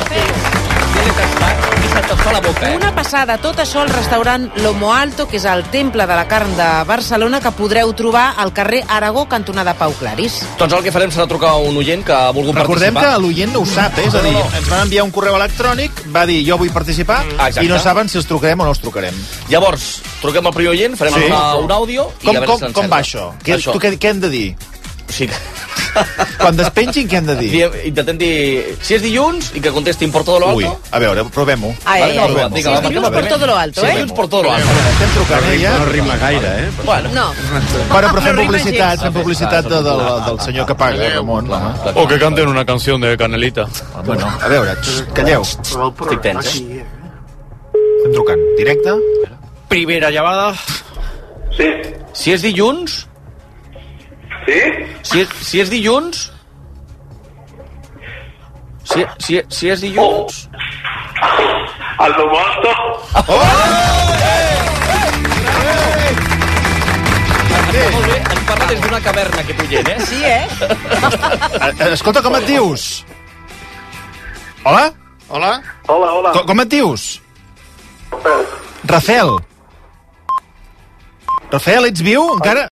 Una passada, tot això al restaurant Lomo Alto, que és el temple de la carn de Barcelona, que podreu trobar al carrer Aragó, cantonada Pau Claris. Doncs el que farem serà trucar a un oient que ha volgut Recordem participar. que l'oient no ho sap, eh? És a dir, No, no, no. ens van enviar un correu electrònic, va dir jo vull participar, Exacte. i no saben si els trucarem o no els trucarem. Llavors, truquem al primer oient, farem Sí. una, un àudio i Com, a veure com, si l'encerta. com va això? Què, Això. Tu què, què hem de dir? Sí. Quan despengin, què hem de dir? Diem, intentem dir... Si és dilluns, i que contestin por todo lo alto. Ui, a veure, provem-ho. Ai, Vale, no, ai, provem, ai. vinga, Si va, és dilluns marquem el per primer. todo lo alto, Sí, eh? dilluns por todo lo alto. Estem trucant, eh, ja? No rima gaire, eh? Bueno. No. Bueno, però fem No rima publicitat, gens. fem publicitat de, del, del senyor que paga, Ramon. home. O que canten una canción de Canelita. Bueno, a veure, calleu. Estic tens, eh? Estem trucant. Directe? Primera llamada. Sí. Si és dilluns... Sí? Si és, si és dilluns... Si, si, si és dilluns... Al Lomo Alto. Molt bé, ens parla des d'una caverna, aquest oient, eh? Sí, eh? Eh, Escolta, com et dius? Hola? Hola. Hola, hola. Com, com et dius? Rafael. Rafael, ets viu encara?